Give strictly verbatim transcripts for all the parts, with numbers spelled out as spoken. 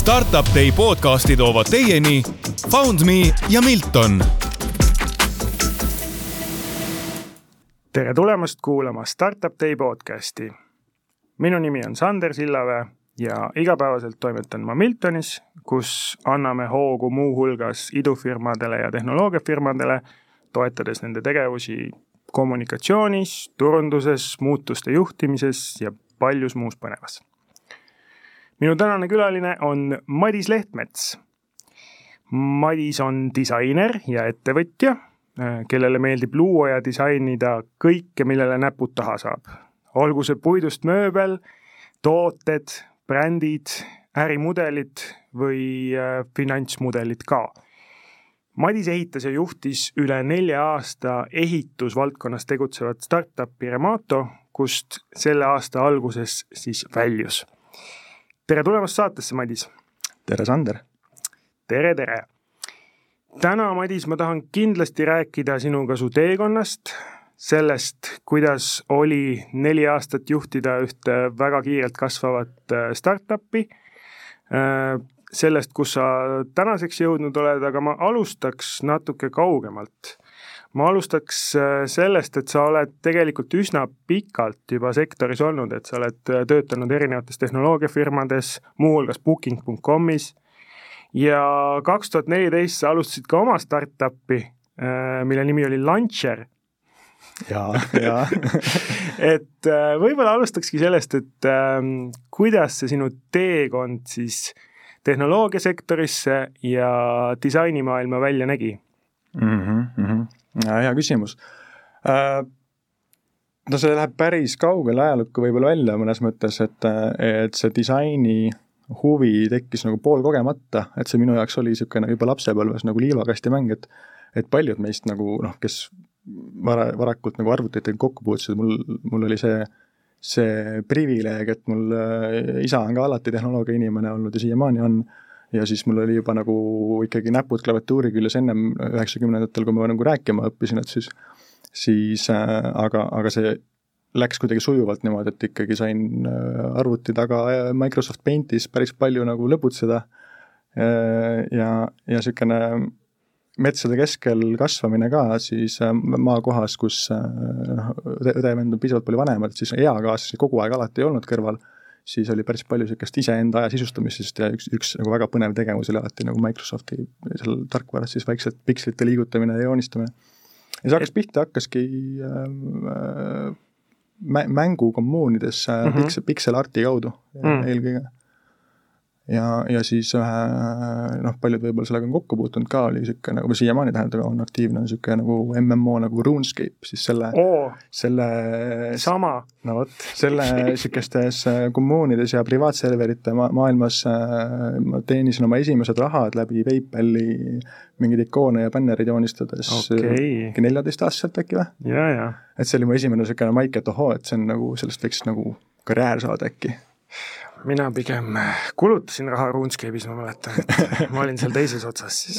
Startup Day podcasti toovad teieni FoundMe ja Milton. Tere tulemast kuulama Startup Day podcasti. Minu nimi on Sander Sillaväe ja igapäevaselt toimetan ma Miltonis, kus anname hoogu muu hulgas idufirmadele ja tehnoloogiafirmadele, toetades nende tegevusi kommunikatsioonis, turunduses, muutuste juhtimises ja paljus muus põnevas. Minu tänane külaline on Madis Lehtmets. Madis on disainer ja ettevõtja, kellele meeldib luua ja disainida kõike, millele näpud taha saab. Olgu see puidust mööbel, tooted, brändid, ärimudelid või finantsmudelid ka. Madis ehitas ja juhtis üle nelja aasta ehitusvaldkonnas tegutsevat startupi Remato, kust selle aasta alguses siis väljus. Tere tulemast saatesse, Madis. Tere, Sander. Tere, tere. Täna, Madis, ma tahan kindlasti rääkida sinuga su teekonnast, sellest, kuidas oli neli aastat juhtida ühte väga kiirelt kasvavat startupi, sellest, kus sa tänaseks jõudnud oled, aga ma alustaks natuke kaugemalt. Ma alustaks sellest, et sa oled tegelikult üsna pikalt juba sektoris olnud, et sa oled töötanud erinevates tehnoloogiafirmades, muu hulgas booking dot comis ja kaks tuhat neliteist sa alustasid ka oma startupi, mille nimi oli Launcher. Ja, ja. et võib-olla alustakski sellest, et kuidas see sinu teekond siis tehnoloogiasektorisse ja disainimaailma välja nägi? Mhm, mhm. Ja, hea küsimus. No see läheb päris kaugele ajalukku võib-olla välja mõnes mõttes, et, et see disaini huvi tekkis nagu pool kogemata, et see minu jaoks oli niisugune juba lapsepõlves nagu liivakasti mäng, et, et paljud meist nagu, noh, kes vara, varakult nagu arvutitega kokku puutusid, mul, mul oli see, see privileeg, et mul isa on ka alati tehnoloogia inimene olnud ja siiamaani on. Ja siis mul oli juba nagu ikkagi näpud klaviatuuri küljes ennem üheksakümnendatel, kui ma nagu rääkima õppisin, et siis, siis äh, aga, aga see läks kuidagi sujuvalt niimoodi, et ikkagi sain arvuti taga Microsoft Paintis päris palju nagu lõbutseda ja, ja sükene metsade keskel kasvamine ka siis maakohas, kus õdevend on pisavalt palju vanemad, siis eakaaslased kogu aeg alati ei olnud kõrval, siis oli päris palju sellist iseenda aja sisustamisest ja üks, üks nagu väga põnev tegevus oli alati nagu Microsofti seal tarkvaras siis vaikselt pikslite liigutamine ja joonistamine. Ja see hakkas pihta, hakkaski äh, mängukommuunides äh, mm-hmm. piksel, pikselarti kaudu mm. eelkõige. Ja, ja siis ühe, noh, paljud võib-olla sellega on kokku puutunud ka, oli siuke, nagu siiamaani tähendab, on aktiivne siuke nagu M M O nagu RuneScape, siis selle, oh, selle sama. No võt, selle sikestes kommuunides ja privaatserverite ma- maailmas äh, ma teenisin oma esimesed rahad läbi PayPali mingid ikoone ja bännerid joonistades okay. neljateist aastaselt äkki või? Ja, ja. Et see oli mu esimene siukene maik, et ohoo, et see on nagu, sellest võiks nagu karjäär saada äkki. Mina pigem kulutasin raha RuneScape'is, ma mäletan, et ma olin seal teises otsas siis.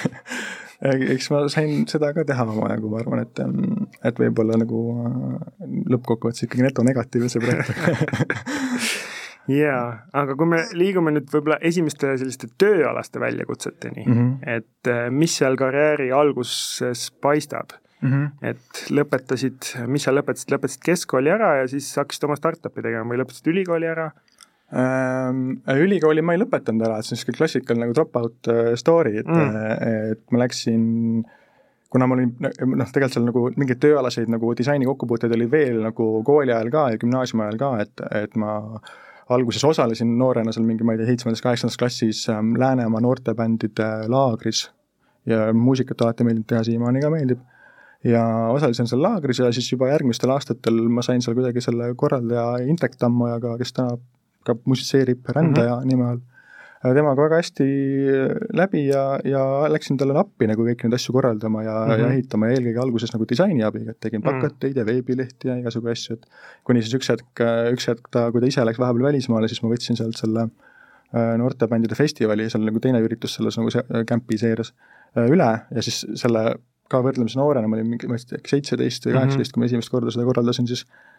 Eks ma sain seda ka teha oma jagu, ma arvan, et, et võib-olla nagu lõppkokkuvõttes ikkagi neto negatiivne see projekt. Jaa, aga kui me liigume nüüd võib-olla esimeste selliste tööalaste väljakutseteni, mm-hmm. et mis seal karjääri alguses paistab? Mm-hmm. Et lõpetasid, mis sa lõpetasid, lõpetasid keskkooli ära ja siis hakkasid oma startupi tegema või lõpetasid ülikooli ära? Ähm, ülikooli ma ei lõpetanud ära, et see on klassikal nagu dropout story, et, mm. et ma läksin, kuna ma olin, noh, tegelikult seal nagu mingeid tööalaseid nagu disaini kokkupuuteid oli veel nagu kooli ajal ka ja gümnaasiumi ajal ka, et, et ma alguses osalesin noorena seal mingi, ma ei tea, seitsmendas kaheksandas klassis ähm, Läänemaa noortebändide laagris ja muusikat alati meeldib teha, siiamaani ka meeldib. Ja osalesin seal laagris ja siis juba järgmistel aastatel ma sain seal kuidagi selle korraldaja Indrek Tammojaga, kes täna ka musitseerib rändaja mm-hmm. nime all. Temaga väga hästi läbi ja, ja läksin talle appi nagu kõik neid asju korraldama ja, mm-hmm. ja ehitama ja eelkõige alguses nagu disainiabi, et tegin plakateid ja veebilehti ja igasugu asju, et kuni siis üks hetk, üks hetk ta, kui ta ise läks vahepeal välismaale, siis ma võtsin sealt selle noortebändide festivali, seal nagu teine üritus selles nagu campi seeres üle ja siis selle ka võrdlemise noorena, ma olin mingi seitseteist või kaheksateist, kui ma esimest korda seda korraldasin, siis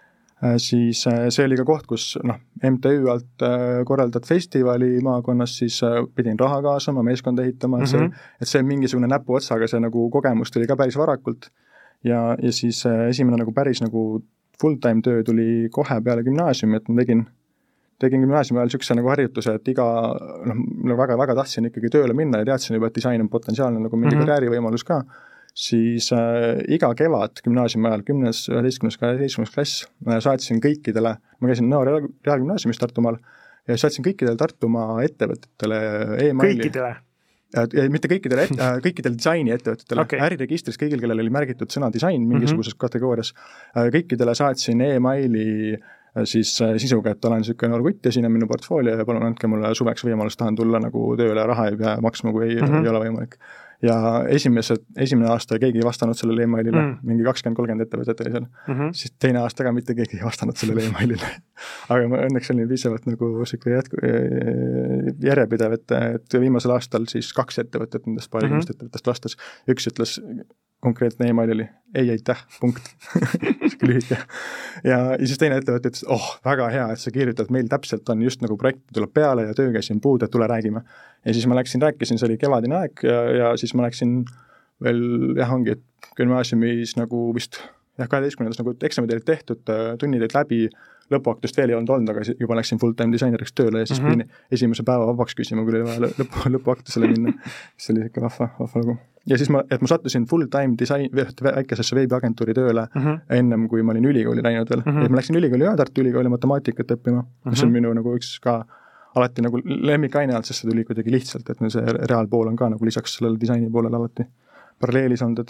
siis see oli ka koht, kus noh, M T Ü alt korraldad festivali maakonnas, siis pidin raha kaasama, meeskonda ehitama, et see, mm-hmm. et see mingisugune näpu otsaga, see nagu kogemus tuli ka päris varakult ja, ja siis esimene nagu päris nagu full-time töö tuli kohe peale gümnaasiumi, et ma tegin, tegin gümnaasiumi ajal niisuguse nagu harjutuse, et iga, noh, väga, väga tahtsin ikkagi tööle minna ja teadsin juba, et disain on potentsiaalne nagu mingi mm-hmm. karjäärivõimalus ka, siis äh, iga kevad gümnaasiumi ajal, kümnes, üheteistkümnes, kaheteistkümnes klass, saatsin kõikidele, ma käisin Nõo Reaalgümnaasiumis Tartumaal ja saatsin kõikidele Tartumaa ettevõtetele e-maili. Kõikidele? Äh, mitte kõikidele, et, äh, kõikidele disaini ettevõtetele, okay. Äriregistris kõigil, kellel oli märgitud sõna disain mingisuguses mm-hmm. kategoorias, äh, kõikidele saatsin e-maili siis sisuga, et olen niisugune noor kutt ja siin on minu portfoolio ja palun andke mulle suveks võimalus, tahan tulla nagu tööle, raha ei pea maksma, kui ei, mm-hmm. ei ole võimalik. Ja esimese, esimene aasta keegi ei vastanud sellele e-mailile, mm. mingi kakskümmend kolmkümmend ettevõtet oli seal, mm-hmm. siis teine aasta ka mitte keegi ei vastanud sellele e-mailile. Aga ma õnneks olin piisavalt nagu jätku, järjepidev, et, et viimasel aastal siis kaks ettevõtet nendest paarikümnest mm-hmm. ettevõttest vastas. Üks ütles, konkreetne e-mail oli ei, aitäh, punkt. Lühike. Ja, ja siis teine ettevõte ütles, oh, väga hea, et sa kirjutad, meil täpselt on just nagu projekt tuleb peale ja töö käisin puud, et tule räägime. Ja siis ma läksin, rääkisin, see oli kevadine aeg ja, ja siis ma läksin veel, jah, ongi, et gümnaasiumis nagu vist, jah, kaheteistkümnendas nagu eksamid olid tehtud, tunnid olid läbi, lõpuaktust veel ei olnud olnud, aga juba läksin full-time disaineriks tööle ja siis mm-hmm. pidin esimese päeva vabaks küsima, kui oli vaja lõpu, lõpuaktusele minna. See oli ikka vahva, vahva lugu. Ja siis ma, et ma sattusin full-time disain, väikesesse veebiagentuuri tööle mm-hmm. ennem, kui ma olin ülikooli läinud veel. Mm-hmm. Ja ma läksin ülikooli ja Tartu ülikooli matemaatikat õppima, mm-hmm. mis on minu nagu üks ka alati nagu lemmikaine alt, sest see tuli kuidagi lihtsalt, et see reaalpool on ka nagu lisaks sellele disaini poolele alati paralleelis olnud,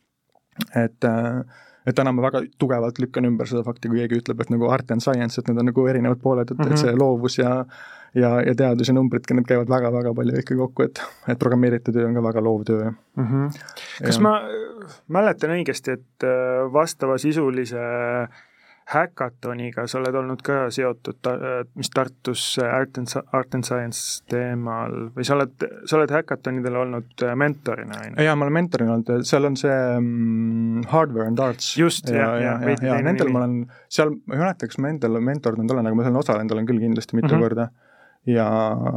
et et, et täna ma väga tugevalt lükkan ümber seda fakti, kui keegi ütleb, et nagu art and science, et need on nagu erinevad pooled, et, mm-hmm. et see loovus ja ja, ja teadus ja numbrid, need käivad väga-väga palju ikka kokku, et, et programmeeritud töö on ka väga loov töö. Mm-hmm. Kas ja, ma mäletan õigesti, et vastava sisulise häkatoniga sa oled olnud ka seotud, mis Tartus Art and, art and Science teemal, või sa oled, sa oled häkatonidel olnud mentorina? Jaa, ma olen mentorina olnud, seal on see um, Hardware and Arts. Just, ja, ja, ja, ja, ja nendel ma olen, seal, ma ei mäleta, kas ma endal mentornud olen, aga ma olen osalenud olen küll kindlasti mitu mm-hmm. korda. Ja,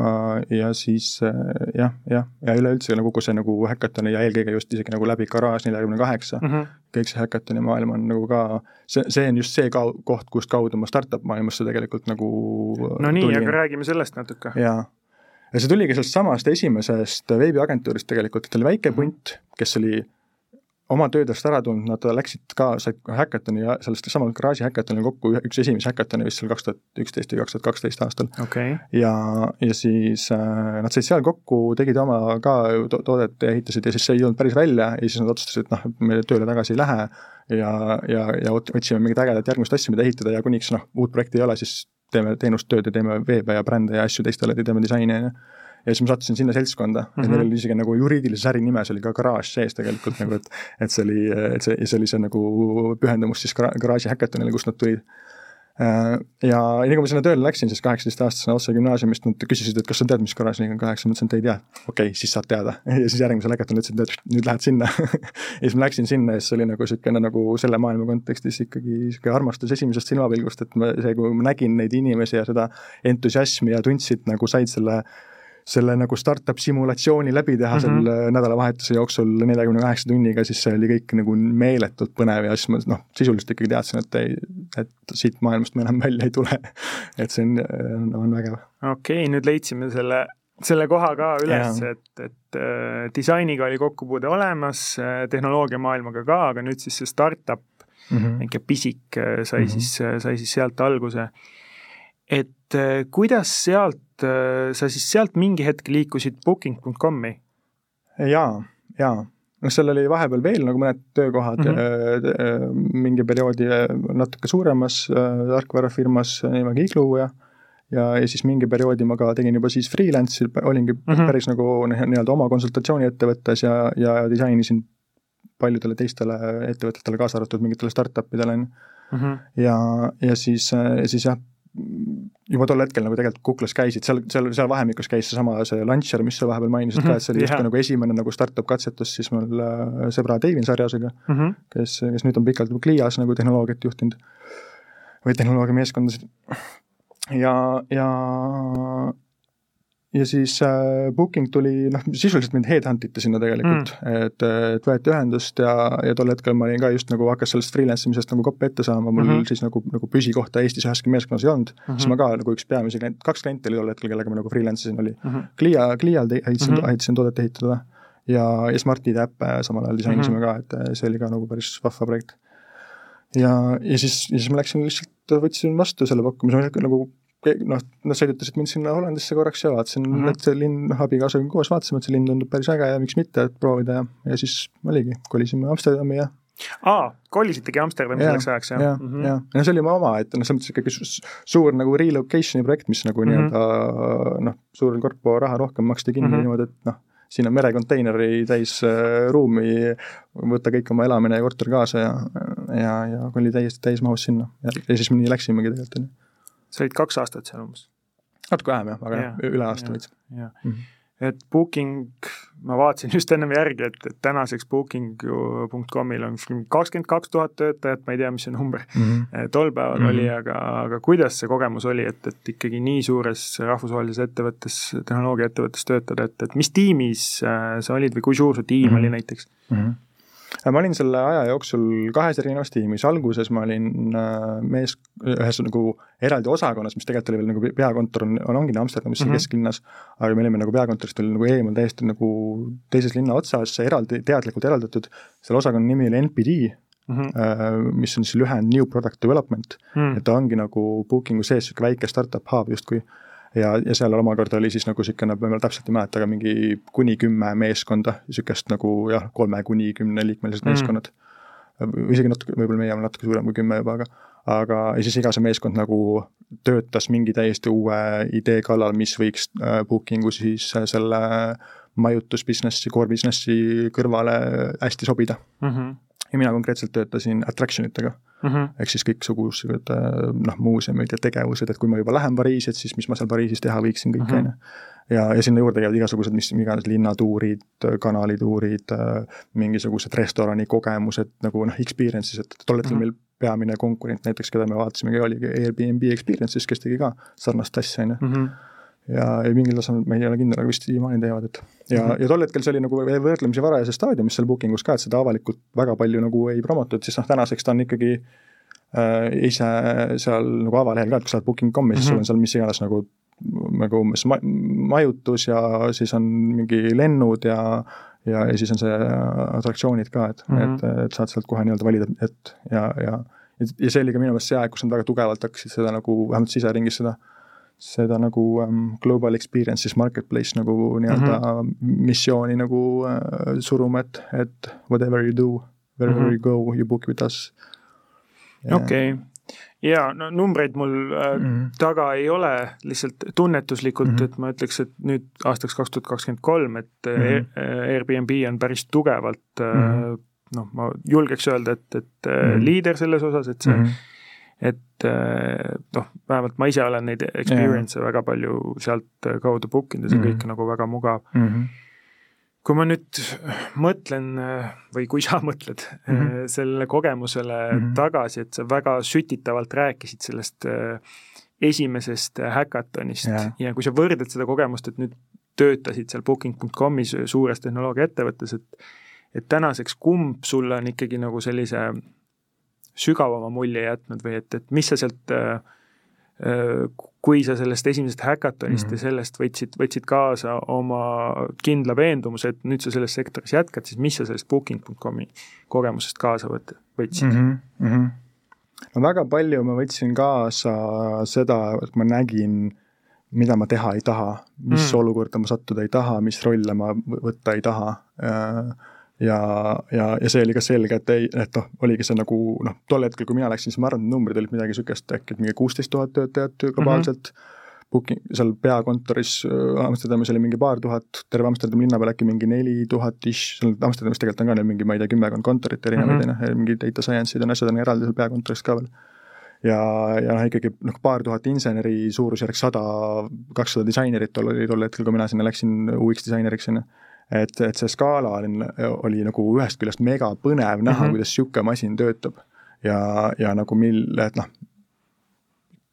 ja siis jah, jah, ja üleüldse nagu kogu see nagu häkatoni ja eelkõige just isegi nagu läbi Garage nelikümmend kaheksa, mm-hmm. kõik see häkatoni maailm on nagu ka, see, see on just see ka, koht, kust kaudu ma startup maailmasse tegelikult nagu no nii, tulin. Aga räägime sellest natuke. Ja, ja see tuligi sellest samast esimesest veebiagentuurist tegelikult, et oli väike punt, kes oli oma töödest ära tulnud, nad läksid ka, said häkatoni ja sellest samal Garage'i häkatoni kokku üks esimese häkatoni vist seal kaks tuhat üksteist või kaks tuhat kaksteist aastal. Okay. Ja, ja siis äh, nad said seal kokku, tegid oma ka to- toodet ja ehitasid ja siis see ei olnud päris välja ja siis nad otsustasid, et noh, me tööle tagasi ei lähe ja, ja, ja otsime mingit ägedat järgmist asja, mida ehitada ja kuniks noh, uut projekti ei ole, siis teeme teenust tööd ja teeme veebe ja brände ja asju teistele, teeme disaini ja ja siis ma sattusin sinna seltskonda mm-hmm. ja neil oli isegi nagu juriidilises äri nimes oli ka Garage sees tegelikult nagu, et, et see oli, et see, see oli see nagu pühendumus siis Garage'i häkatonile, kust nad tulid. Ja nii kui ma sinna tööle läksin, siis kaheksateist aastasena otse gümnaasiumist, nad küsisid, et kas sa tead, mis Garage nelikümmend kaheksa, mõtlesin, et ei tea. Okei, okay, siis saad teada. Ja siis järgmisel häkatonil ütlesid, et nüüd lähed sinna. Ja siis ma läksin sinna ja siis oli nagu selline nagu selle maailma kontekstis ikkagi armastus esimesest silmapilgust, et ma, see, kui ma nägin neid inimesi ja seda entusiasmi ja tundsid nagu said selle selle nagu startup simulatsiooni läbi teha mm-hmm. selle nädalavahetuse jooksul neljakümne kaheksa tunniga, siis see oli kõik nagu meeletult põnev ja siis ma noh, sisuliselt ikkagi teadsin, et, ei, et siit maailmast me enam välja ei tule. Et see on, on vägev. Okei, okay, nüüd leidsime selle, selle koha ka üles, ja. et, et äh, disainiga oli kokkupuude olemas, tehnoloogia maailmaga ka, aga nüüd siis see startup, mm-hmm. mingi pisik sai, mm-hmm. siis, sai siis sealt alguse. Et äh, kuidas sealt sa siis sealt mingi hetk liikusid booking dot comi? Jaa, jaa. No seal oli vahepeal veel nagu mõned töökohad mm-hmm. mingi perioodi natuke suuremas tarkvarafirmas nimega Iglu ja, ja, ja siis mingi perioodi ma ka tegin juba siis freelance'i, olingi mm-hmm. päris nagu nii-öelda oma konsultatsiooni ettevõttes ja, ja disainisin paljudele teistele ettevõtetele kaasa arvatud mingitele startupidele mm-hmm. ja, ja siis, siis jah, juba tol hetkel nagu tegelikult Kuklas käisid, seal, seal, seal vahemikus käis see sama see Launcher, mis sa vahepeal mainisid mm-hmm. ka, et see oli yeah. just nagu esimene nagu startup katsetus siis mul sõbra Deivin Sarjasega, mm-hmm. kes, kes nüüd on pikalt Klias nagu tehnoloogiat juhtinud või tehnoloogia meeskondasid ja, ja ja siis äh, Booking tuli, noh, sisuliselt mind headhuntiti sinna tegelikult mm., et, et võeti ühendust ja, ja tol hetkel ma olin ka just nagu hakkas sellest freelance'imisest nagu kopp ette saama, mul mm -hmm. siis nagu, nagu püsikohta Eestis üheski meeskonnas ei olnud, mm -hmm. siis ma ka nagu üks peamisi klient, kaks klienti oli tol hetkel, kellega ma nagu freelance'isin oli mm -hmm. Clia, Clial ehitasin mm -hmm. toodet ehitada ja, ja Smartide äppe samal ajal disainisime mm -hmm. ka, et see oli ka nagu päris vahva projekt. Ja, ja siis, ja siis ma läksin lihtsalt, võtsin vastu selle pakkumise, nagu noh, nad sõidutasid mind sinna Hollandisse korraks ja vaatasin, mm -hmm. et see linn, abikaasaga koos vaatasime, et see linn tundub päris äge ja miks mitte, et proovida ja, ja siis oligi, kolisime Amsterdami ja Aa, kolisitegi Amsterdami ja, selleks ajaks, jah? Ja, mm -hmm. ja, ja see oli mu oma, et noh, see mõttes ikkagi suur nagu relocationi projekt, mis nagu mm -hmm. nii-öelda noh, suurel korpo raha rohkem maksti kinni mm -hmm. niimoodi, et noh, siin on merekonteineri täis äh, ruumi, võtta kõik oma elamine ja korter kaasa ja, ja, ja oli täiesti täis mahus sinna ja, ja siis me nii läksimegi tegelikult. Sa olid kaks aastat seal umbes? Natuke vähem jah, aga ja, üle aasta võid. Mm -hmm. Et Booking, ma vaatasin just ennem järgi, et, et tänaseks booking punkt comil on kakskümmend kaks tuhat töötajat, ma ei tea, mis see number mm -hmm. tol päeval mm -hmm. oli, aga, aga kuidas see kogemus oli, et, et ikkagi nii suures rahvusvahelises ettevõttes, tehnoloogiaettevõttes töötada, et, et mis tiimis sa olid või kui suur su tiim mm -hmm. oli näiteks? Mm -hmm. Ma olin selle aja jooksul kahes erinevas tiimis, alguses ma olin mees ühes nagu eraldi osakonnas, mis tegelikult oli veel nagu peakontor on, on ongi Amsterdamis mm -hmm. kesklinnas, aga me olime nagu peakontorist oli nagu eemal täiesti nagu teises linna otsas, eraldi, teadlikult eraldatud, selle osakonna nimi oli N P D, mm -hmm. mis on siis lühend New Product Development mm, -hmm. et ta ongi nagu Bookingu sees väike startup hub justkui. Ja, ja seal omakorda oli siis nagu sükene, ma täpselt ei mäleta, aga mingi kuni kümme meeskonda, sükest nagu jah, kolme kuni kümne liikmelised mm. meeskonnad. Isegi natuke, võib-olla meie on natuke suurem kui kümme juba, aga, aga ja siis iga see meeskond nagu töötas mingi täiesti uue idee kallal, mis võiks äh, Bookingu siis selle majutusbusinessi, core businessi kõrvale hästi sobida. Mm -hmm. Ja mina konkreetselt töötasin attractionitega. Mm -hmm. Ehk siis kõiksugused noh, muuseumid ja tegevused, et kui ma juba lähen Pariisi, et siis mis ma seal Pariisis teha võiksin kõik mm. -hmm. ja, ja sinna juurde käivad igasugused, mis iganes linnatuurid, kanalituurid, mingisugused restorani kogemused nagu noh, experiences, et tol hetkel mm -hmm. meil peamine konkurent näiteks, keda me vaatasimegi, oligi Airbnb Experiences, kes tegi ka sarnast asja, on ju. Mm -hmm. ja, ja mingil tasemel me ei ole kindel, aga vist siiamaani teevad, et ja, mm -hmm. ja tol hetkel see oli nagu võrdlemisi varajases staadiumis seal Bookingus ka, et seda avalikult väga palju nagu ei promotud, siis noh, tänaseks ta on ikkagi äh, ise seal nagu avalehel ka, et kui sa oled booking punkt com'i, siis mm -hmm. sul on seal mis iganes nagu, nagu ma, majutus ja siis on mingi lennud ja ja, ja siis on see atraktsioonid ka, et mm, -hmm. et, et saad sealt kohe nii-öelda valida, et ja, ja ja see oli ka minu meelest see aeg, kus nad väga tugevalt hakkasid seda nagu, vähemalt siseringis seda seda nagu um, global experiences marketplace nagu nii-öelda mm -hmm. missiooni nagu uh, suruma, et, et whatever you do, wherever mm -hmm. you go, you book with us. Okei. Okay. Ja no numbreid mul äh, mm -hmm. taga ei ole, lihtsalt tunnetuslikult, mm -hmm. et ma ütleks, et nüüd aastaks kaks tuhat kakskümmend kolm, et mm -hmm. Airbnb on päris tugevalt, mm -hmm. noh, ma julgeks öelda, et, et mm -hmm. liider selles osas, et see mm -hmm. et noh, vähemalt ma ise olen neid experience'e väga palju sealt kaudu bookinud ja see mm -hmm. kõik nagu väga mugav. Mm -hmm. Kui ma nüüd mõtlen või kui sa mõtled mm -hmm. selle kogemusele mm -hmm. tagasi, et sa väga sütitavalt rääkisid sellest esimesest häkatonist yeah. ja kui sa võrded seda kogemust, et nüüd töötasid seal booking punkt com'is suures tehnoloogiaettevõttes, et, et tänaseks kumb sulle on ikkagi nagu sellise sügavama mulje jätnud või et, et mis sa sealt, kui sa sellest esimesest häkatonist mm -hmm. ja sellest võtsid, võtsid kaasa oma kindla veendumuse, et nüüd sa selles sektoris jätkad, siis mis sa sellest booking punkt com'i kogemusest kaasa võtsid? Mm -hmm. No väga palju ma võtsin kaasa seda, et ma nägin, mida ma teha ei taha, mis mm. olukorda ma sattuda ei taha, mis rolle ma võtta ei taha. Ja, ja, ja see oli ka selge, et, ei, et noh, oligi see nagu, noh, tol hetkel, kui mina läksin, siis ma arvan, et numbrid olid midagi sükest, äkki mingi kuusteist tuhat töötajat globaalselt. Mm-hmm. Booking, seal peakontoris Amsterdamis oli mingi paar tuhat, terve Amsterdami linna peal äkki mingi neli tuhat ish, seal Amsterdamis tegelikult on ka neil mingi, ma ei tea, kümmekond kontorit erinevaid, mm-hmm. mingi data science'id ja asjad on eraldi seal peakontorist ka veel. Ja, ja noh, ikkagi noh, paar tuhat inseneri, suurusjärg sada, kakssada disainerit oli tol hetkel, kui mina sinna läksin U X disaineriks sinna. Et, et see skaala oli, oli nagu ühest küljest mega põnev näha, mm-hmm. kuidas siuke masin töötab ja, ja nagu mille, et noh,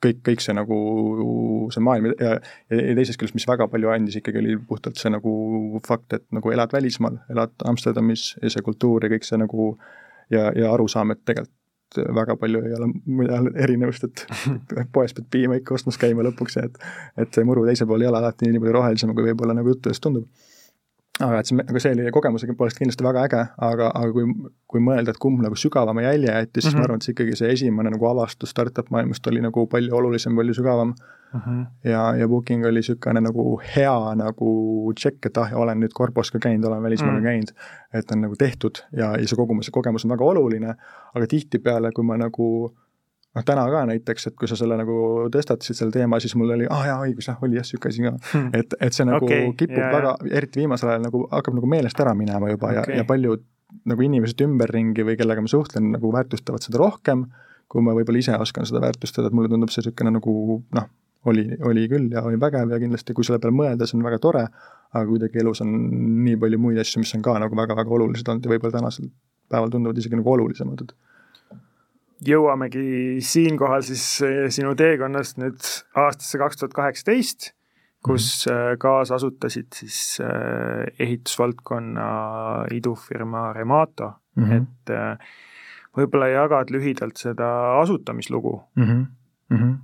kõik, kõik see nagu, see maailm ja, ja teisest küljest, mis väga palju andis ikkagi oli puhtalt see nagu fakt, et nagu elad välismaal, elad Amsterdamis ja see kultuur ja kõik see nagu ja, ja arusaam, et tegelikult väga palju ei ole erinevust, et poes pead piima ikka ostmas käima lõpuks ja et, et see muru teise pool ei ole alati nii palju rohelisem, kui võib-olla nagu juttu eest tundub. Aga, et see, aga see oli kogemuse poolest kindlasti väga äge, aga, aga kui, kui mõelda, et kumb nagu sügavama jälje jäeti, siis mm -hmm. ma arvan, et see ikkagi see esimene nagu avastus startup maailmast oli nagu palju olulisem, palju sügavam. Mm -hmm. ja, ja Booking oli sükane nagu hea nagu check, et ah, olen nüüd korpos ka käinud, olen välismaal mm -hmm. käinud, et on nagu tehtud ja, ja see kogemus, kogemus on väga oluline, aga tihtipeale, kui ma nagu noh, täna ka näiteks, et kui sa selle nagu tõstatasid selle teema, siis mul oli, ah jaa, õigus, jah, oli jah, süke asi ka. Hmm. Et, et see nagu okay, kipub yeah, väga, eriti viimasel ajal nagu hakkab nagu meelest ära minema juba okay. ja, ja paljud nagu inimesed ümberringi või kellega ma suhtlen nagu väärtustavad seda rohkem, kui ma võib-olla ise oskan seda väärtustada, et mulle tundub see sükene nagu, noh, oli, oli küll ja oli vägev ja kindlasti, kui selle peale mõelda, see on väga tore, aga kuidagi elus on nii palju muid asju, mis on ka nagu väga-väga olulised olnud ja võib-olla tänasel päeval tunduvad isegi nagu olulisemad. Jõuamegi siinkohal siis sinu teekonnast nüüd aastasse kaks tuhat kaheksateist, kus mm-hmm. kaasasutasid siis ehitusvaldkonna idufirma Remato, mm-hmm. et võib-olla jagad lühidalt seda asutamislugu. Mm-hmm. Mm-hmm.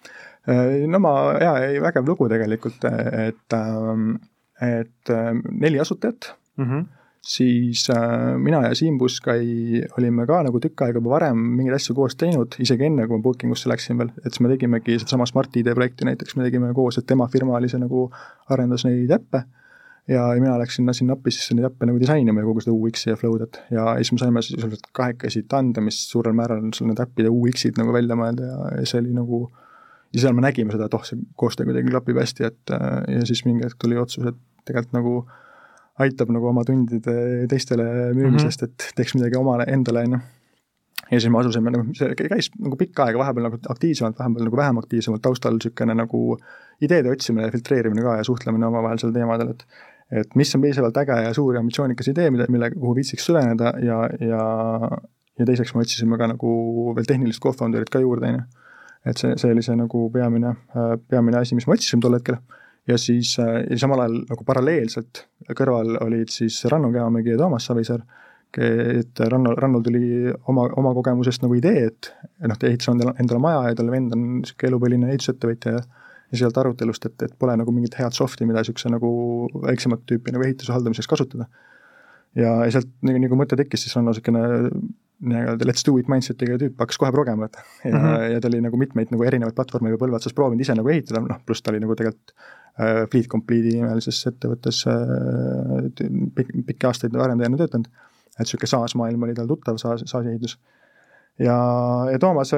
No ma, jaa, ei vägev lugu tegelikult, et, et neli asutajat, mm-hmm. siis äh, mina ja Siim Puskai olime ka nagu tükk aega juba varem mingeid asju koos teinud, isegi enne, kui ma Bookingusse läksin veel, et siis me tegimegi sama Smart I D projekti näiteks, me tegime koos, et tema firma oli see nagu arendas neid äppe ja mina läksin sinna appi siis neid äppe nagu disainima ja kogu seda U X-i ja Flow'd ja siis me saime siis kahekesi tandemist suurel määral sul need äppide U X-id nagu välja mõelda ja see oli nagu, ja seal me nägime seda, et oh, see koostöö kuidagi klapib hästi, et ja siis mingi hetk tuli otsus, et tegelikult nagu aitab nagu oma tundide teistele müümisest, mm -hmm. et teeks midagi omale endale, enne. Ja siis me asusime, nagu, see käis nagu pikka aega, vahepeal nagu aktiivsemalt, vahepeal nagu vähem aktiivsemalt, taustal sükene nagu ideede otsimine ja filtreerimine ka ja suhtlemine omavahel seal teemadel, et, et mis on piisavalt äge ja suur ja ambitsioonikas idee, mille, mille kuhu viitsiks süveneda ja, ja, ja teiseks me otsisime ka nagu veel tehnilist co-founderit ka juurde, enne. Et see, see oli see nagu peamine, peamine asi, mis me otsisime tol hetkel. Ja siis ja samal ajal nagu paralleelselt kõrval olid siis Ranno Keamägi ja Toomas Savisaar, et Ranno, Rannol tuli oma, oma kogemusest nagu idee, et noh, ta ehitas endale maja ja talle vend on siuke elupõline ehitusettevõtja ja, ja sealt arutelust, et, et pole nagu mingit head softi, mida siukse nagu väiksemat tüüpi nagu ehituse haldamiseks kasutada. Ja, ja sealt nagu, nagu mõte tekkis, siis Ranno siukene let's do it mindsetiga tüüp hakkas kohe progema, et ja, mm -hmm. ja ta oli nagu mitmeid nagu erinevaid platvorme või põlvatsas proovinud ise nagu ehitada, noh, pluss ta oli nagu tegelikult äh, Fleet Complete'i nimelises ettevõttes äh, pik, pikki aastaid arendajana töötanud, et siuke SaaS maailm oli tal tuttav, SaaS, SaaS ehitus. Ja, ja Toomas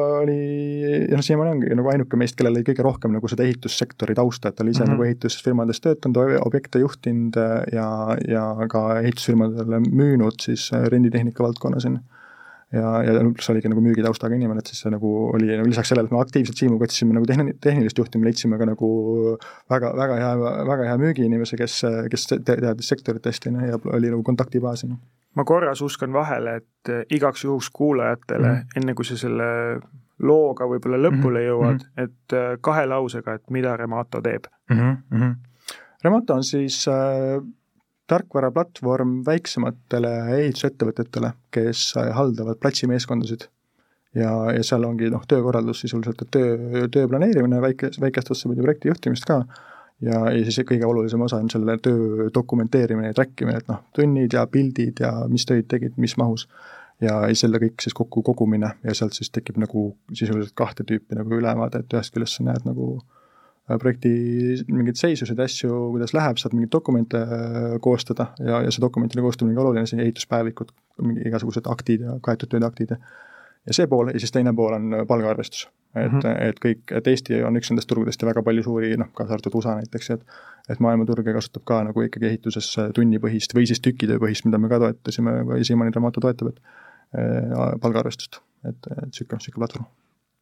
oli, ja noh, siiamaani ongi nagu ainuke meist, kellel oli kõige rohkem nagu seda ehitussektori tausta, et ta oli ise mm -hmm. nagu ehitusfirmades töötanud, objekte juhtinud ja, ja ka ehitusfirmadele müünud siis renditehnika valdkonna siin. Ja, ja pluss oligi nagu müügitaustaga inimene, et siis see nagu oli nagu lisaks sellele, et me aktiivselt Siimuga otsisime nagu tehn, tehnilist juhtimine, leidsime ka nagu väga, väga hea, väga hea müügiinimese, kes, kes teadis sektorit hästi ja oli nagu kontaktibaasi. Ma korras uskan vahele, et igaks juhuks kuulajatele, mm -hmm. enne kui sa selle looga võib-olla lõpule jõuad, mm -hmm. et kahe lausega, et mida Remato teeb? Mm -hmm. Remato on siis äh, tarkvaraplatvorm väiksematele ehitusettevõtetele, kes haldavad platsimeeskondasid. Ja, ja seal ongi noh, töökorraldus sisuliselt, et töö, töö planeerimine, väike, väikestesse projekti juhtimist ka. Ja, ja siis kõige olulisem osa on selle töö dokumenteerimine ja trackimine, et noh, tunnid ja pildid ja mis töid tegid, mis mahus. Ja, ja selle kõik siis kokku kogumine ja sealt siis tekib nagu sisuliselt kahte tüüpi nagu ülevaade, et ühest küljest sa näed nagu projekti mingeid seisusid asju, kuidas läheb, saad mingeid dokumente koostada ja, ja see dokumentide koostamine on oluline, see ehituspäevikud, igasugused aktid ja kaetud tööd aktid. Ja see pool ja siis teine pool on palgaarvestus. Et, mm -hmm. et kõik, et Eesti on üks nendest turgudest ja väga palju suuri, noh, kaasa arvatud U S A näiteks, et, et maailmaturge kasutab ka nagu ikkagi ehituses tunnipõhist või siis tükitööpõhist, mida me ka toetasime või siiamaani Remato toetab, et palgaarvestust, et, et sükke, sükke platvorm.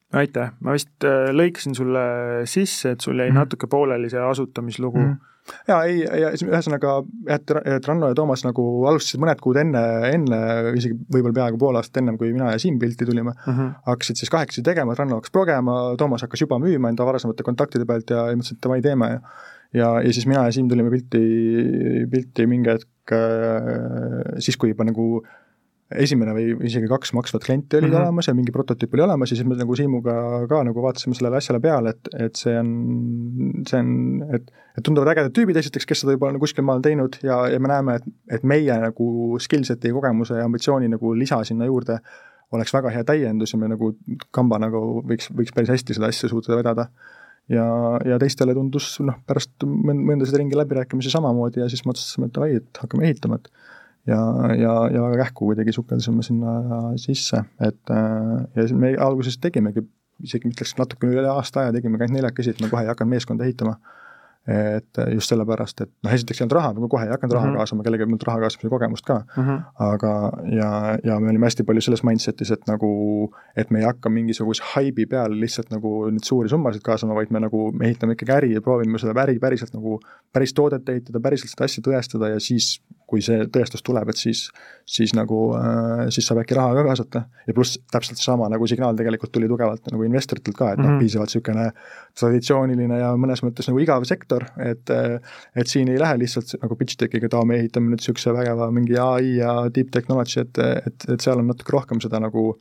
aitäh, ma vist lõikasin sulle sisse, et sul jäi mm. natuke pooleli see asutamislugu mm. ja ei, ja ühesõnaga, et, et Ranno ja Toomas nagu alustasid mõned kuud enne, enne isegi võib-olla peaaegu pool aastat ennem, kui mina ja Siim pilti tulime, mm-hmm. hakkasid siis kahekesi tegema, et Ranno hakkas progema, Toomas hakkas juba müüma enda varasemate kontaktide pealt ja mõtlesin, et davai teeme ja ja, ja siis mina ja Siim tulime pilti, pilti mingi hetk siis, kui juba nagu esimene või isegi kaks maksvat klienti olid mm-hmm. olemas ja mingi prototüüp oli olemas ja siis me nagu Siimuga ka nagu vaatasime sellele asjale peale, et, et see on, see on, et, et tunduvad ägedad tüübid esiteks, kes seda juba nagu kuskil maal teinud ja, ja me näeme, et, et meie nagu skillseti kogemuse ja ambitsiooni nagu lisa sinna juurde oleks väga hea täiendus ja me nagu kamba nagu võiks, võiks päris hästi seda asja suutada vedada. Ja, ja teistele tundus noh, pärast mõndasid ringi läbirääkimisi samamoodi ja siis me otsustasime, et vai, et hakkame ehitama, et ja, ja, ja väga kähku kuidagi sukeldasime sinna sisse, et ja me alguses tegimegi, isegi ütleks natuke üle aasta aja tegime käinud neljakesi, et me kohe ei hakanud meeskonda ehitama, et just sellepärast, et noh, esiteks ei olnud raha, me kohe ei hakanud raha mm-hmm. kaasama, kellegi olnud raha kaasamise kogemust ka, mm-hmm. aga ja, ja me olime hästi palju selles mindsetis, et nagu, et me ei hakka mingisuguse haibi peal lihtsalt nagu nüüd suuri summasid kaasama, vaid me nagu me ehitame ikkagi äri ja proovime seda äri päriselt nagu päris toodet ehitada, päriselt seda asja tõestada ja siis, kui see tõestus tuleb, et siis, siis nagu, äh, siis saab äkki raha ka kaasata ja pluss täpselt sama nagu signaal tegelikult tuli tugevalt nagu investoritelt ka, et mm-hmm. noh, piisavalt sükene traditsiooniline ja mõnes mõttes nagu igav sektor, et, et siin ei lähe lihtsalt nagu pitch deckiga taome ehitame nüüd sükse vägeva mingi A I ja deep technology, et, et, et seal on natuke rohkem seda nagu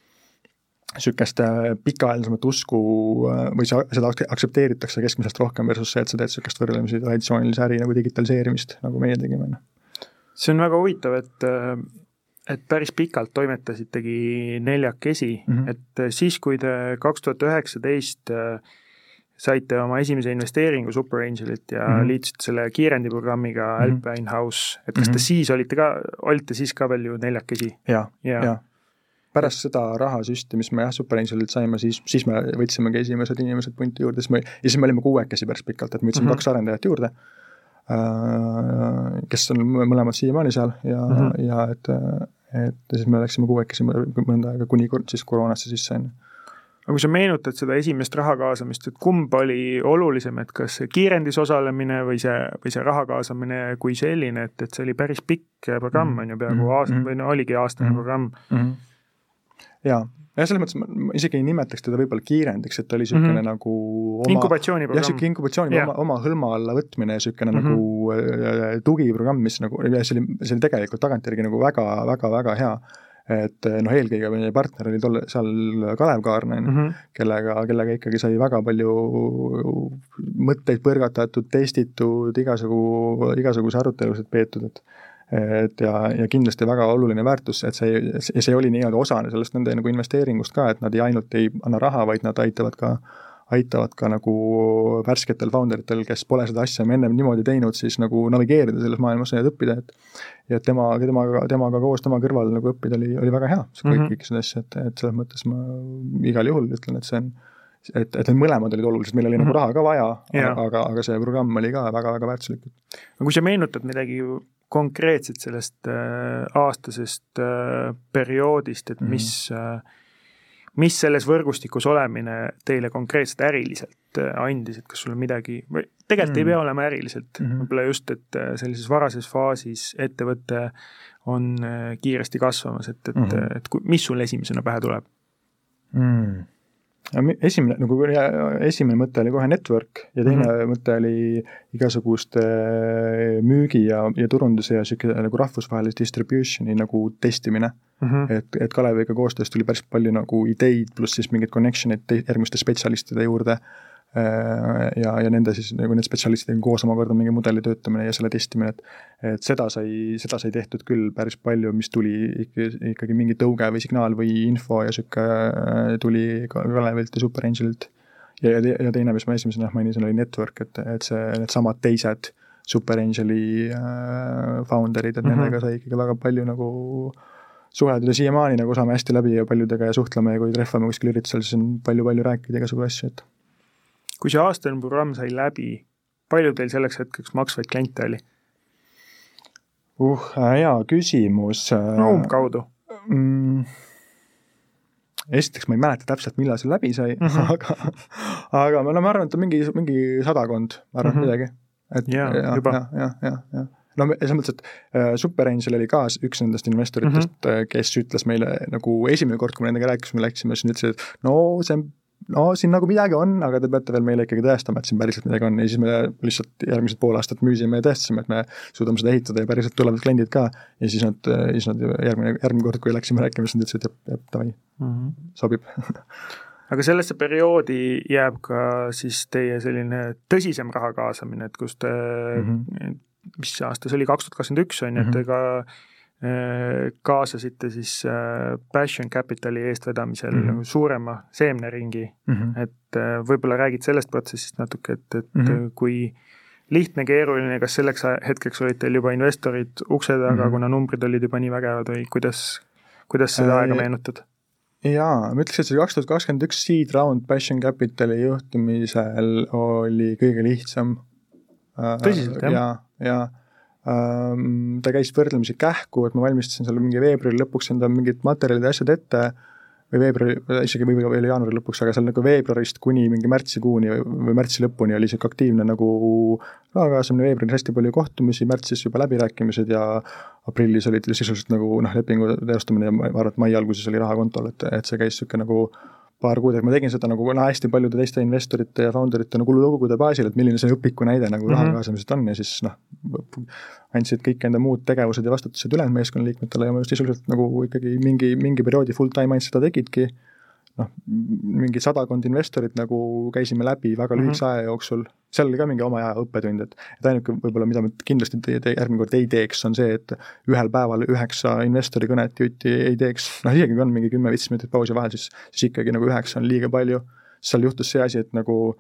sükest pikaajalisemat usku või seda aksepteeritakse keskmisest rohkem versus see, et sa teed sükest võrdlemisi traditsioonilise äri nagu digitaliseerimist, nagu meie tegime. See on väga huvitav, et, et päris pikalt toimetasitegi neljakesi, mm-hmm. et siis, kui te kaks tuhat üheksateist saite oma esimese investeeringu SuperAngelilt ja mm-hmm. liitusite selle kiirendiprogrammiga mm-hmm. Alpine House, et kas te mm-hmm. siis olite ka, olite siis ka veel ju neljakesi? Jaa, jaa. Ja. Pärast seda rahasüsti, mis me jah, SuperAngelilt saime, siis, siis me võtsimegi esimesed inimesed punti juurde, siis me, ja siis me olime kuuekesi päris pikalt, et me võtsime mm-hmm. kaks arendajat juurde, kes on mõlemad siiamaani seal ja, mm-hmm. ja et, et siis me läksime kuuekesi mõnda aega kuni siis koroonasse sisse enne. Aga kui sa meenutad seda esimest raha kaasamist, et kumb oli olulisem, et kas see kiirendis osalemine või see, või see raha kaasamine kui selline, et, et see oli päris pikk programm, mm-hmm. on ju peaaegu aasta, mm-hmm. või no oligi aastane mm-hmm. programm. Mm-hmm. Jaa, ja selles mõttes ma isegi ei nimetaks teda võib-olla kiirendiks, et ta oli sükene mm-hmm. nagu oma, inkubatsiooniprogramm. Jah, süke inkubatsiooni yeah. oma, oma hõlma alla võtmine ja sükene mm-hmm. nagu tugiprogramm, mis nagu, see oli, see oli tegelikult tagantjärgi nagu väga, väga, väga hea. Et noh, eelkõige meie partner oli tolle, seal Kalev Kaarnen, mm-hmm. kellega, kellega ikkagi sai väga palju mõtteid põrgatatud, testitud, igasugu, igasuguse arutelusid peetud, et et ja, ja kindlasti väga oluline väärtus, et see, see oli nii-öelda osane sellest nende nagu investeeringust ka, et nad ei ainult ei anna raha, vaid nad aitavad ka, aitavad ka nagu värsketel founderitel, kes pole seda asja ennem niimoodi teinud, siis nagu navigeerida selles maailmas ja õppida, et ja tema, temaga, temaga koos tema kõrval nagu õppida oli, oli väga hea, see kõik mm-hmm. seda asja, et, et selles mõttes ma igal juhul ütlen, et see on, et, et need mõlemad olid olulised, meil oli mm-hmm. nagu raha ka vaja, yeah. aga, aga see programm oli ka väga-väga väärtuslik. Aga kui sa meenutad midagi konkreetselt sellest äh, aastasest äh, perioodist, et mis, äh, mis selles võrgustikus olemine teile konkreetselt äriliselt äh, andis, et kas sul on midagi, või tegelikult mm. ei pea olema äriliselt, mm-hmm. võib-olla just, et äh, sellises varases faasis ettevõte on äh, kiiresti kasvamas, et, et, mm-hmm. et, et mis sul esimesena pähe tuleb? Mm. Esimene, nagu esimene mõte oli kohe network ja teine mm-hmm. mõte oli igasuguste müügi ja, ja turunduse ja siuke nagu rahvusvahelise distributioni nagu testimine. Mm-hmm. Et, et Kaleviga koostöös tuli päris palju nagu ideid pluss siis mingid connectionid järgmiste spetsialistide juurde ja, ja nende siis nagu need spetsialistidega koos omakorda mingi mudeli töötamine ja selle testimine, et, et seda sai, seda sai tehtud küll päris palju, mis tuli ikkagi, ikkagi mingi tõuge või signaal või info ja siuke tuli Kalevilt ja SuperAngelilt. Ja, ja, ja teine, mis ma esimesena mainisin, oli network, et, et see, need samad teised SuperAngeli äh, founderid, et mm-hmm. nendega sai ikkagi väga palju nagu suhelda ja siiamaani nagu saame hästi läbi ja paljudega ja suhtleme ja kui treffame kuskil üritusel, siis on palju-palju rääkida igasugu asju, et kui see aastane programm sai läbi, palju teil selleks hetkeks maksvaid kliente oli? Uh, hea küsimus. No umbkaudu. Mm, esiteks ma ei mäleta täpselt, millal see läbi sai mm, -hmm. aga, aga ma, no, ma arvan, et on mingi, mingi sadakond, ma arvan mm -hmm. midagi. Et, ja, ja, juba. Ja, ja, ja, ja. No selles mõttes, et äh, Superangel oli ka üks nendest investoritest mm, -hmm. kes ütles meile nagu esimene kord, kui me nendega rääkisime, läksime, siis ütles, et no see on no siin nagu midagi on, aga te peate veel meile ikkagi tõestama, et siin päriselt midagi on ja siis me lihtsalt järgmised pool aastat müüsime ja tõestasime, et me suudame seda ehitada ja päriselt tulevad kliendid ka ja siis nad, siis nad järgmine, järgmine kord, kui läksime rääkima, siis nad ütlesid, et jah, jah, davai, mm -hmm. sobib. Aga sellesse perioodi jääb ka siis teie selline tõsisem raha kaasamine, et kus te, mm -hmm. mis aasta see oli, kaks tuhat kakskümmend üks on, et te ka kaasasite siis Passion Capitali eestvedamisel mm -hmm. nagu suurema seemneringi, mm -hmm. et võib-olla räägid sellest protsessist natuke, et, et mm -hmm. kui lihtne, keeruline, kas selleks hetkeks olid teil juba investorid ukse taga, mm -hmm. kuna numbrid olid juba nii vägevad või kuidas, kuidas seda aega meenutad? Jaa, ma ütleks, et see kaks tuhat kakskümmend üks seed round Passion Capitali juhtimisel oli kõige lihtsam. Tõsiselt, jah? Ja, ja Um, ta käis võrdlemisi kähku, et ma valmistasin seal mingi veebruari lõpuks enda mingid materjalid ja asjad ette või veebruari, isegi võib-olla veel jaanuari lõpuks, aga seal nagu veebruarist kuni mingi märtsikuuni või, või märtsi lõpuni oli siuke aktiivne nagu rahakaasamine, veebruaris hästi palju kohtumisi, märtsis juba läbirääkimised ja aprillis olid sisuliselt nagu noh, lepingu teostamine ja ma arvan, et mai alguses oli raha kontol, et, et see käis siuke nagu paar kuud, et ma tegin seda nagu no, hästi paljude teiste investorite ja founderite nagu lugude baasil, et milline see õpiku näide nagu mm -hmm. raha kaasamisest on ja siis noh, andsid kõik enda muud tegevused ja vastutused ülejäänud meeskonnaliikmetele ja ma just sisuliselt nagu ikkagi mingi, mingi perioodi full time ainult seda tegidki. Noh, mingi sadakond investorit nagu käisime läbi väga lühikese aja jooksul. Seal oli ka mingi oma aja õppetund, et, et ainuke võib-olla, mida ma kindlasti te, te, järgmine kord ei teeks, on see, et ühel päeval üheksa investori kõnet jutti ei teeks. Noh, isegi kui on mingi kümme viis minutit pausi vahel, siis, siis ikkagi nagu üheksa on liiga palju. Seal juhtus see asi, et nagu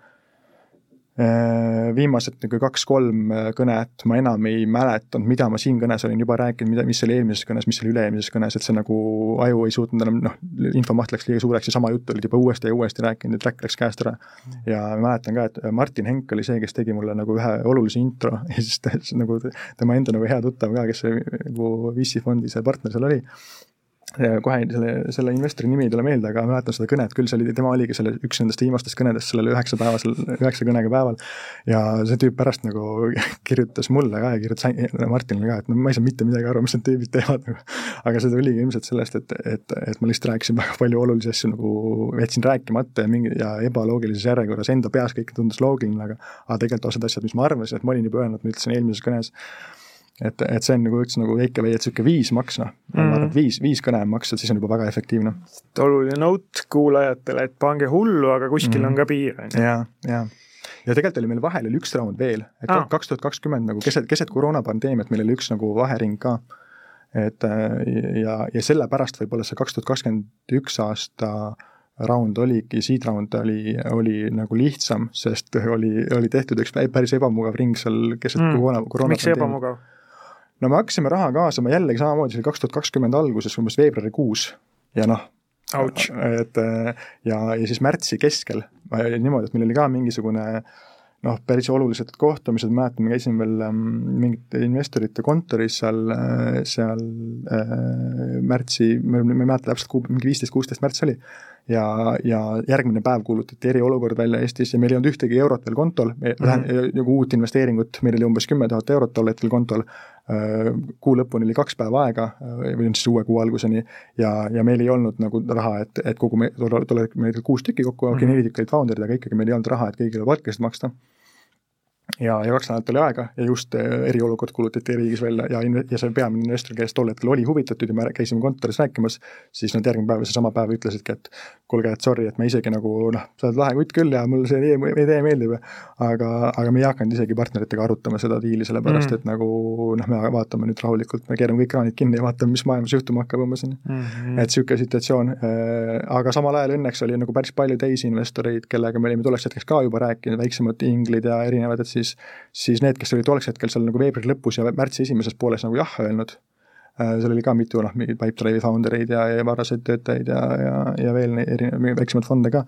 viimased nagu kaks-kolm kõnet ma enam ei mäletanud, mida ma siin kõnes olin juba rääkinud, mida, mis oli eelmises kõnes, mis oli üle-eelmises kõnes, et see nagu aju ei suutnud enam, noh, infomaht läks liiga suureks ja sama juttu olid juba uuesti ja uuesti rääkinud ja track läks käest ära. Ja ma mäletan ka, et Martin Henk oli see, kes tegi mulle nagu ühe olulise intro ja siis ta, nagu tema enda nagu hea tuttav ka, kes see nagu V C fondi see partner seal oli. Ja kohe selle, selle investori nimi ei tule meelde, aga mäletan seda kõnet, küll see oli, tema oligi selle üks nendest viimastest kõnedest sellele üheksa päevasel, üheksa kõnega päeval ja see tüüp pärast nagu kirjutas mulle ka ja kirjutas Martinile ka, et no ma ei saa mitte midagi aru, mis need tüübid teevad, aga see tuligi ilmselt sellest, et, et, et ma lihtsalt rääkisin väga palju olulisi asju nagu jätsin rääkimata ja, mingi, ja ebaloogilises järjekorras enda peas kõik tundus loogiline, aga, aga tegelikult osad asjad, mis ma arvasin, et ma olin juba öelnud, ma ütlesin eelmises kõnes, et, et see on nagu üks nagu väike või, et siuke viis maks, noh. Mm -hmm. Ma arvan, et viis, viis kõne maks, et siis on juba väga efektiivne. Oluline note kuulajatele, et pange hullu, aga kuskil mm -hmm. on ka piir. Ja, ja. Ja tegelikult oli meil vahel oli üks raund veel, et ah. kaks tuhat kakskümmend nagu keset, keset koroonapandeemiat meil oli üks nagu vahering ka. Et ja, ja selle pärast võib-olla see kaks tuhat kakskümmend üks aasta round oligi, seed round oli, oli nagu lihtsam, sest oli, oli tehtud üks päris ebamugav ring seal keset mm. koroona, koroona miks ebamugav? No me hakkasime raha kaasama jällegi samamoodi, see oli kaks tuhat kakskümmend alguses, umbes veebruarikuus ja noh, et ja, ja siis märtsi keskel niimoodi, et meil oli ka mingisugune noh, päris olulised kohtumised, mäletan, me käisime veel mingite investorite kontoris seal, seal äh, märtsi, me ei mäleta täpselt, mingi viisteist kuusteist märts oli ja, ja järgmine päev kuulutati eriolukord välja Eestis ja meil ei olnud ühtegi eurot veel kontol, mm -hmm. nagu uut investeeringut, meil oli umbes kümme tuhat eurot tol hetkel kontol, kuu lõpuni oli kaks päeva aega või siis uue kuu alguseni ja, ja meil ei olnud nagu raha, et, et kogu me, tule meil kuus tükki kokku, okei, neli tükki olid founderid, aga ikkagi meil ei olnud raha, et kõigile palkasid maksta. Ja, ja kaks nädalat oli aega ja just eriolukord kuulutati riigis välja ja, ja see peamine investor, kes tol hetkel oli huvitatud ja me käisime kontoris rääkimas, siis nad järgmine päev ja see sama päev ütlesidki, et kuulge, et sorry, et me isegi nagu noh, sa oled lahe kutt küll ja mul see idee meeldib, aga, aga me ei hakanud isegi partneritega arutama seda diili, sellepärast mm. et nagu noh, me vaatame nüüd rahulikult, me keerame kõik kraanid kinni ja vaatame, mis maailmas juhtuma hakkab umbes mm -hmm. et siuke situatsioon, aga samal ajal õnneks oli nagu päris palju teisi investoreid, kellega me olime tolleks hetkeks ka juba rääkinud, väiksemad inglid ja erinevad, et siis, siis need, kes olid tolleks hetkel seal nagu veebruari lõpus ja märtsi esimeses pooles nagu jah öelnud, seal oli ka mitu noh, mingid Pipedrive'i foundereid ja, ja varaseid töötajaid ja, ja, ja veel erinevaid väiksemad fonde ka.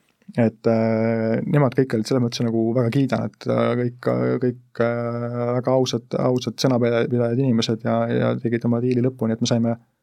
Et äh, nemad kõik olid selles mõttes nagu väga kiidan, et äh, kõik, kõik äh, väga ausad, ausad sõnapidajad inimesed ja, ja tegid oma diili lõpuni, et me saime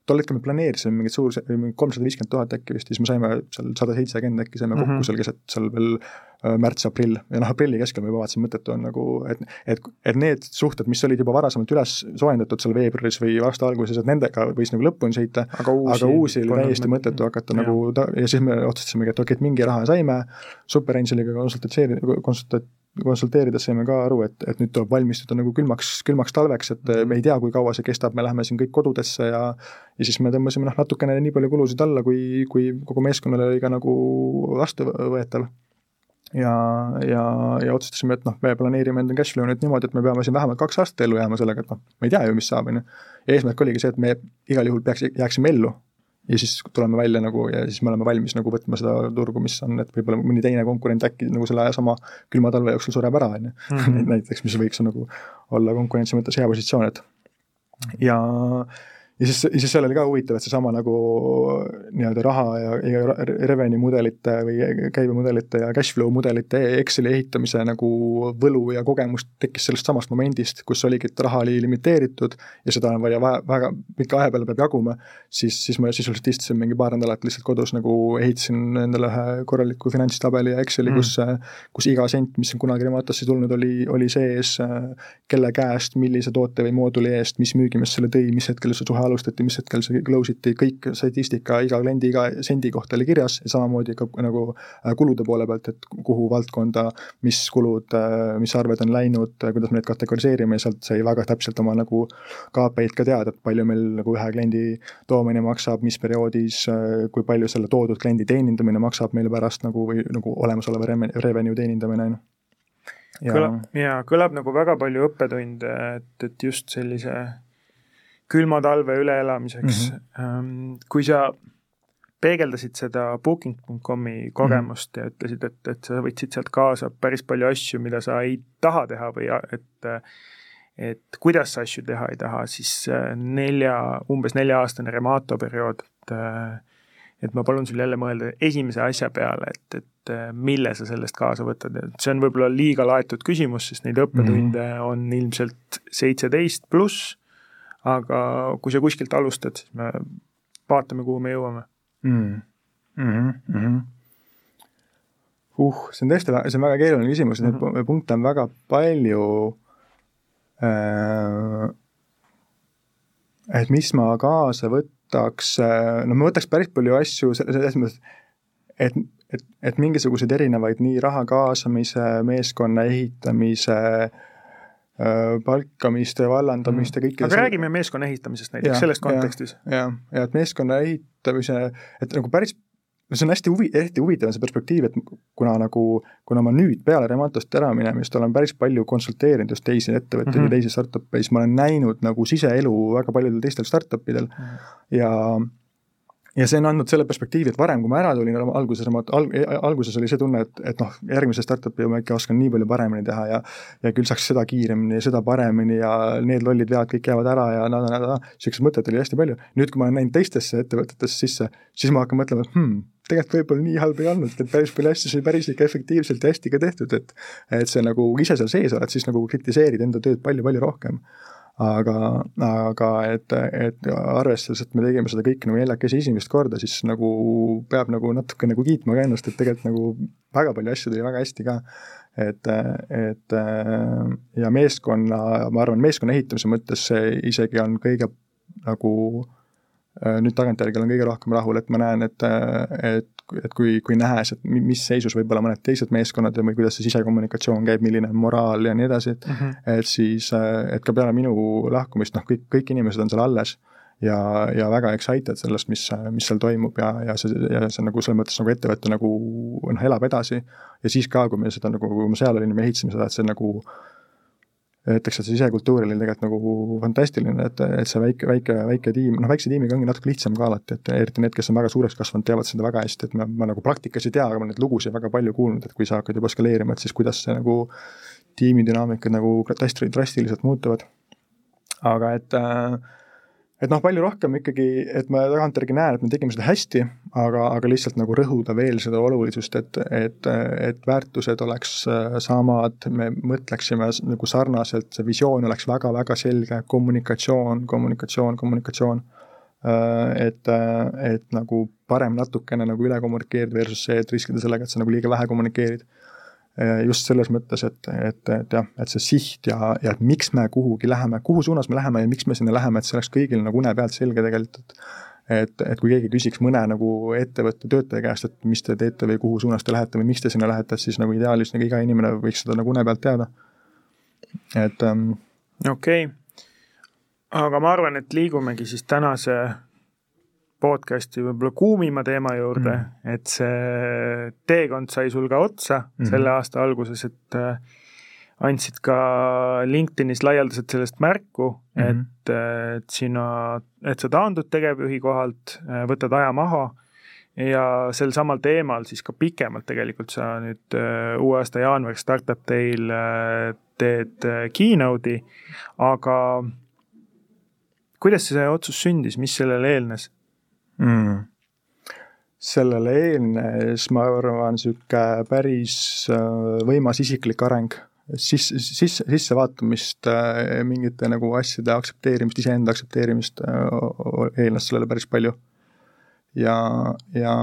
tol hetkel me planeerisime mingit suur, kolmsada viiskümmend tuhat äkki vist, siis me saime seal sada seitsekümmend äkki saime kokku mm -hmm. seal keset seal veel märts-aprill ja noh, aprilli keskel ma juba vaatasin mõttetu on nagu, et, et, et need suhted, mis olid juba varasemalt üles soojendatud seal veebruaris või aasta alguses, et nendega võis nagu lõpuni sõita, aga uusi, aga uusi oli täiesti mõttetu hakata ja. nagu ta, ja siis me otsustasimegi, et okei, et mingi raha saime, Super Angeliga konsultatseerida, konsultat, konsulteerides saime ka aru, et, et nüüd tuleb valmistuda nagu külmaks, külmaks talveks, et me ei tea, kui kaua see kestab, me läheme siin kõik kodudesse ja ja siis me tõmbasime noh, natukene nii palju kulusid alla, kui, kui kogu meeskonnale oli ka nagu vastuvõetav. Ja, ja, ja otsustasime, et noh, me planeerime enda cashflow nüüd niimoodi, et me peame siin vähemalt kaks aastat ellu jääma sellega, et noh, me ei tea ju, mis saab. Ja eesmärk oligi see, et me igal juhul peaks, jääksime ellu ja siis tuleme välja nagu ja siis me oleme valmis nagu võtma seda turgu, mis on, et võib-olla mõni teine konkurent äkki nagu selle sama külma talve jooksul sureb ära, on ju. Mm-hmm. Näiteks, mis võiks nagu olla konkurentsi mõttes hea positsioon, et ja Ja siis, ja siis seal oli ka huvitav, et see sama nagu nii-öelda raha ja, ja revenue mudelite või käibemudelite ja cashflow mudelite Exceli ehitamise nagu võlu ja kogemus tekkis sellest samast momendist, kus oligi, et raha oli limiteeritud ja seda on vaja väga pika aja peale peab jaguma, siis, siis ma sisuliselt istusin mingi paar nädalat lihtsalt kodus nagu ehitasin endale ühe korraliku finantstabeli ja Exceli, mm. kus, kus iga sent, mis on kunagi Rematosse tulnud, oli, oli sees, kelle käest, millise toote või mooduli eest, mis müügimees selle tõi, mis hetkel see suhe alustati, mis hetkel see close iti, kõik statistika, iga kliendi, iga sendi kohta oli kirjas ja samamoodi ka nagu kulude poole pealt, et kuhu valdkonda, mis kulud, mis arved on läinud, kuidas me need kategoriseerime ja sealt sai väga täpselt oma nagu K P I-d ka teada, et palju meil nagu ühe kliendi toomine maksab, mis perioodis, kui palju selle toodud kliendi teenindamine maksab meile pärast nagu, või nagu olemasoleva revenue teenindamine. Ja kõlab, ja, kõlab nagu väga palju õppetunde, et, et just sellise külma talve üleelamiseks. Mm-hmm. Kui sa peegeldasid seda booking dot comi kogemust mm-hmm. ja ütlesid, et, et sa võtsid sealt kaasa päris palju asju, mida sa ei taha teha või et, et kuidas sa asju teha ei taha, siis nelja, umbes nelja aastane Remato periood, et, et ma palun sul jälle mõelda esimese asja peale, et, et mille sa sellest kaasa võtad. See on võib-olla liiga laetud küsimus, sest neid õppetunde mm-hmm. on ilmselt seitseteist pluss, aga kui sa kuskilt alustad, siis me vaatame, kuhu me jõuame. Mm. Mm-hmm. Mm-hmm. Uh, see on tõesti see on väga keeruline küsimus, mm-hmm. neid punkte on väga palju, äh, et mis ma kaasa võtaks, no ma võtaks päris palju asju selles mõttes, et, et, et mingisuguseid erinevaid nii raha kaasamise, meeskonna ehitamise, palkamiste, vallandamiste, mm. kõike. Aga räägime meeskonna ehitamisest näiteks ja, sellest kontekstis. Ja, ja, ja et meeskonna ehitamise, et nagu päris, see on hästi, huvi, hästi huvitav see perspektiiv, et kuna, nagu, kuna ma nüüd peale Rematost ära minemist olen päris palju konsulteerinud just teisi ettevõtteid mm-hmm. ja teisi startup'e, siis ma olen näinud nagu siseelu väga paljudel teistel startup'idel mm-hmm. ja Ja see on andnud selle perspektiivi, et varem, kui ma ära tulin alguses, alguses oli see tunne, et, et noh, järgmise startupi ma ikka oskan nii palju paremini teha ja, ja küll saaks seda kiiremini ja seda paremini ja need lollid vead kõik jäävad ära ja nada, nada, sellised mõtted oli hästi palju. Nüüd, kui ma olen näinud teistesse ettevõtetesse sisse, siis ma hakkan mõtlema, et hmm, tegelikult võib-olla nii halb ei olnud, et päris palju asju sai päris ikka efektiivselt ja hästi ka tehtud, et, et see nagu ise seal sees oled, siis nagu kritiseerid enda tööd palju-palju rohkem. Aga, aga et, et arvestades, et me tegime seda kõik nagu neljakesi esimest korda, siis nagu peab nagu natuke nagu kiitma ka ennast, et tegelikult nagu väga palju asju tuli väga hästi ka. Et, et ja meeskonna, ma arvan, meeskonna ehitamise mõttes see isegi on kõige nagu nüüd tagantjärgi olen kõige rohkem rahul, et ma näen, et, et, et kui, kui nähes, et mis seisus võib-olla mõned teised meeskonnad või kuidas see sisekommunikatsioon käib, milline on moraal ja nii edasi, et, mm-hmm. et siis, et ka peale minu lahkumist, noh, kõik, kõik inimesed on seal alles ja, ja väga excited sellest, mis, mis seal toimub ja, ja see, ja see nagu selles mõttes nagu ettevõtte nagu noh, elab edasi ja siis ka, kui me seda nagu, kui me seal olin, me ehitasime seda, et see nagu ütleks, et see sisekultuur oli tegelikult nagu fantastiline, et, et see väike, väike, väike tiim, noh väikse tiimiga ongi natuke lihtsam ka alati, et eriti need, kes on väga suureks kasvanud, teavad seda väga hästi, et ma, ma nagu praktikas ei tea, aga ma neid lugusid väga palju kuulnud, et kui sa hakkad juba skaleerima, et siis kuidas see nagu tiimidünaamikad nagu drastiliselt muutuvad. Aga et äh, et noh, palju rohkem ikkagi, et ma tagantjärgi näen, et me tegime seda hästi, aga, aga lihtsalt nagu rõhuda veel seda olulisust, et, et, et väärtused oleks samad, me mõtleksime nagu sarnaselt, see visioon oleks väga-väga selge, kommunikatsioon, kommunikatsioon, kommunikatsioon. et, et nagu parem natukene nagu üle kommunikeerida versus see, et riskida sellega, et sa nagu liiga vähe kommunikeerid. Just selles mõttes, et, et, et jah, et see siht ja, ja et miks me kuhugi läheme, kuhu suunas me läheme ja miks me sinna läheme, et see oleks kõigil nagu une pealt selge tegelikult, et, et kui keegi küsiks mõne nagu ettevõtte töötaja käest, et mis te teete või kuhu suunas te lähete või miks te sinna lähete, siis nagu ideaalis nagu iga inimene võiks seda nagu une pealt teada. Et ähm, okei okay. Aga ma arvan, et liigumegi siis tänase podcasti võib-olla kuumima teema juurde, mm. et see teekond sai sul ka otsa mm-hmm. selle aasta alguses, et äh, andsid ka LinkedInis laialdaselt sellest märku, mm-hmm. et, et sina, et sa taandud tegevjuhi kohalt, võtad aja maha ja sel samal teemal siis ka pikemalt tegelikult sa nüüd äh, uue aasta jaanuariks Startup Day'l äh, teed äh, keynote'i, aga kuidas see otsus sündis, mis sellele eelnes? Mm. Sellele eelnes, ma arvan, süke päris võimas isiklik areng, Sis, sis, sisse vaatamist, mingite nagu asjade aktsepteerimist, iseenda aktsepteerimist eelnes sellele päris palju. Ja, ja,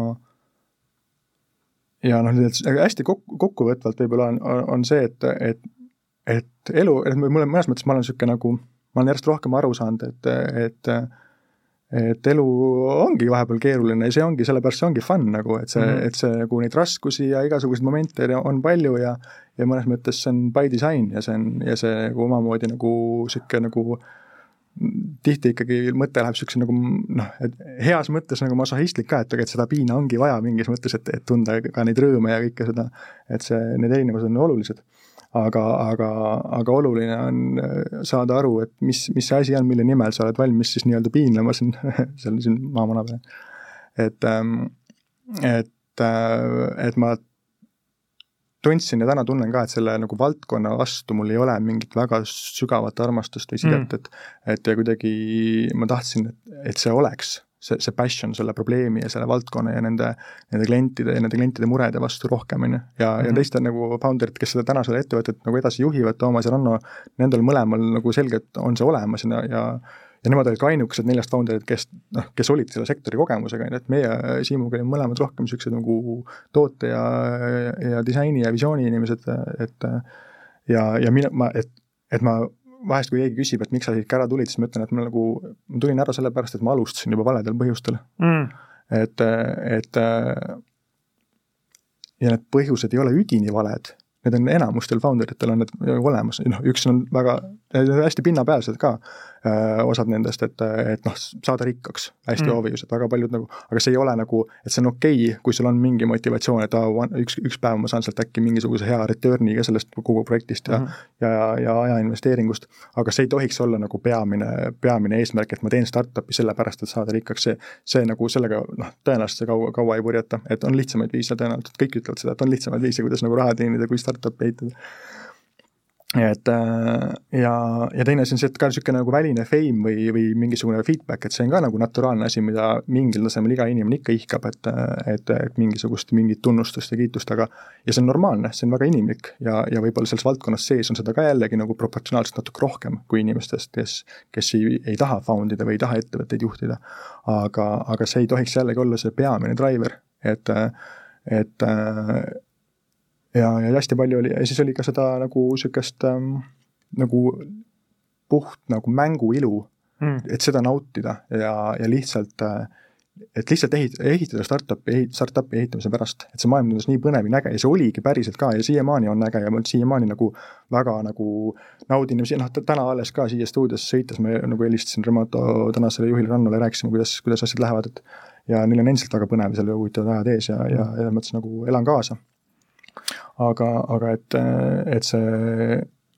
ja noh, hästi kokku, kokkuvõtvalt võib-olla on, on see, et, et, et elu, et mulle mõnes mõttes ma olen süke nagu, ma olen järjest rohkem aru saanud, et, et et elu ongi vahepeal keeruline ja see ongi, sellepärast see ongi fun nagu, et see, mm-hmm. et see nagu neid raskusi ja igasuguseid momente on palju ja, ja mõnes mõttes see on by design ja see on, ja see nagu omamoodi nagu siuke nagu tihti ikkagi mõte läheb siukse nagu noh, et heas mõttes nagu masohistlik ka, et, et seda piina ongi vaja mingis mõttes, et, et tunda ka neid rõõme ja kõike seda, et see, need erinevused on olulised. Aga, aga, aga oluline on saada aru, et mis, mis see asi on, mille nimel sa oled valmis siis nii-öelda piinlema siin, seal siin maamana peal. Et, et, et ma tundsin ja täna tunnen ka, et selle nagu valdkonna vastu mul ei ole mingit väga sügavat armastust või sidet, mm. et, et ja kuidagi ma tahtsin, et, et see oleks see, see passion selle probleemi ja selle valdkonna ja nende, nende klientide ja nende klientide murede vastu rohkem. Ja, mm-hmm. ja teiste nagu founderid, kes seda tänasele ettevõtet nagu edasi juhivad, Toomas ja Ranno, nendel mõlemal nagu selgelt on see olemas ja, ja, ja nemad olid ka ainukesed neljast founderid, kes, noh, kes olid selle sektori kogemusega, et meie Siimuga olime mõlemad rohkem sellised nagu toote ja, ja disaini ja visiooni inimesed, et ja, ja mina, ma, et, et ma vahest, kui keegi küsib, et miks sa siit ära tulid, siis ma ütlen, et ma, nagu, ma tulin ära sellepärast, et ma alustasin juba valedel põhjustel. Mm. Et, et ja need põhjused ei ole üdini valed. Need on enamustel founderitel on need olemas. No, üks on väga hästi pinnapealsed ka öö, osad nendest, et, et noh, saada rikkaks hästi mm. obvious, et väga paljud nagu, aga see ei ole nagu, et see on okei, okay, kui sul on mingi motivatsioon, et ah, üks, üks päev ma saan sealt äkki mingisuguse hea return'i ka sellest kogu projektist ja, mm. ja, ja aja investeeringust, aga see ei tohiks olla nagu peamine, peamine eesmärk, et ma teen startupi sellepärast, et saada rikkaks. See, see nagu sellega, noh, tõenäoliselt see kaua, kaua ei purjeta, et on lihtsamaid viise tõenäoliselt, kõik ütlevad seda, et on lihtsamaid viise, kuidas nagu raha teenida, kui startup ehitada. Et, ja, ja teine on see, et ka niisugune nagu väline fame või, või mingisugune feedback, et see on ka nagu naturaalne asi, mida mingil tasemel iga inimene ikka ihkab, et, et, et mingisugust mingit tunnustust ja kiitust, aga ja see on normaalne, see on väga inimlik ja, ja võib-olla selles valdkonnas sees on seda ka jällegi nagu proportsionaalselt natuke rohkem kui inimestest, kes, kes ei, ei taha foundida või ei taha ettevõtteid juhtida, aga, aga see ei tohiks jällegi olla see peamine driver, et, et ja, ja hästi palju oli, ja siis oli ka seda nagu sükest ähm, nagu puht nagu mänguilu, mm. et seda nautida ja, ja lihtsalt, et lihtsalt ehit, ehitada startupi, startupi ehitamise pärast, et see maailm tundus nii põnev ja äge ja see oligi päriselt ka ja siiamaani on äge ja ma siiamaani nagu väga nagu naudin ja noh, täna alles ka siia stuudios sõites me nagu helistasin Remoto tänasele juhile Rannole, rääkisime, kuidas, kuidas asjad lähevad, et ja neil on endiselt väga põnev ja seal huvitavad ajad ees ja, ja, ja mõttes nagu elan kaasa. Aga, aga et, et see,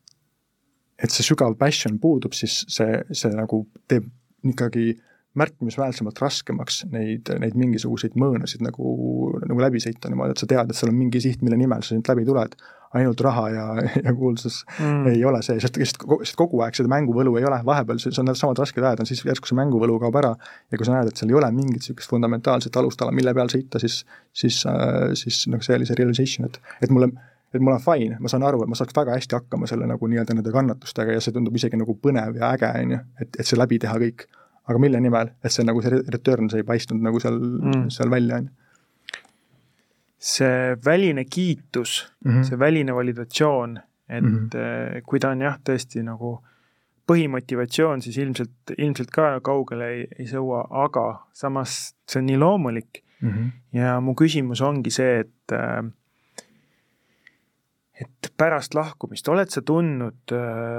et see sügav passion puudub, siis see, see nagu teeb ikkagi märkimisväärsemalt raskemaks neid, neid mingisuguseid mõõnasid nagu, nagu läbi sõita niimoodi, et sa tead, et seal on mingi siht, mille nimel sa nüüd läbi tuled. Ainult raha ja, ja kuulsus mm. ei ole see, sest, sest kogu aeg seda mänguvõlu ei ole, vahepeal see on samad rasked ajad, on siis järsku see mänguvõlu kaob ära ja kui sa näed, et seal ei ole mingit sellist fundamentaalset alustala, mille peal sõita, siis, siis, siis nagu see oli see realization, et, et mulle et mul on fine, ma saan aru, et ma saaks väga hästi hakkama selle nagu nii-öelda nende kannatustega ja see tundub isegi nagu põnev ja äge, on ju, et, et see läbi teha kõik. aga mille nimel, et see nagu see return, see ei paistnud nagu seal mm., seal välja on. See väline kiitus, mm-hmm. see väline validatsioon, et mm-hmm. kui ta on jah, tõesti nagu põhimotivatsioon, siis ilmselt, ilmselt ka kaugele ei, ei sõua, aga samas see on nii loomulik. Mm-hmm. Ja mu küsimus ongi see, et, et pärast lahkumist oled sa tundnud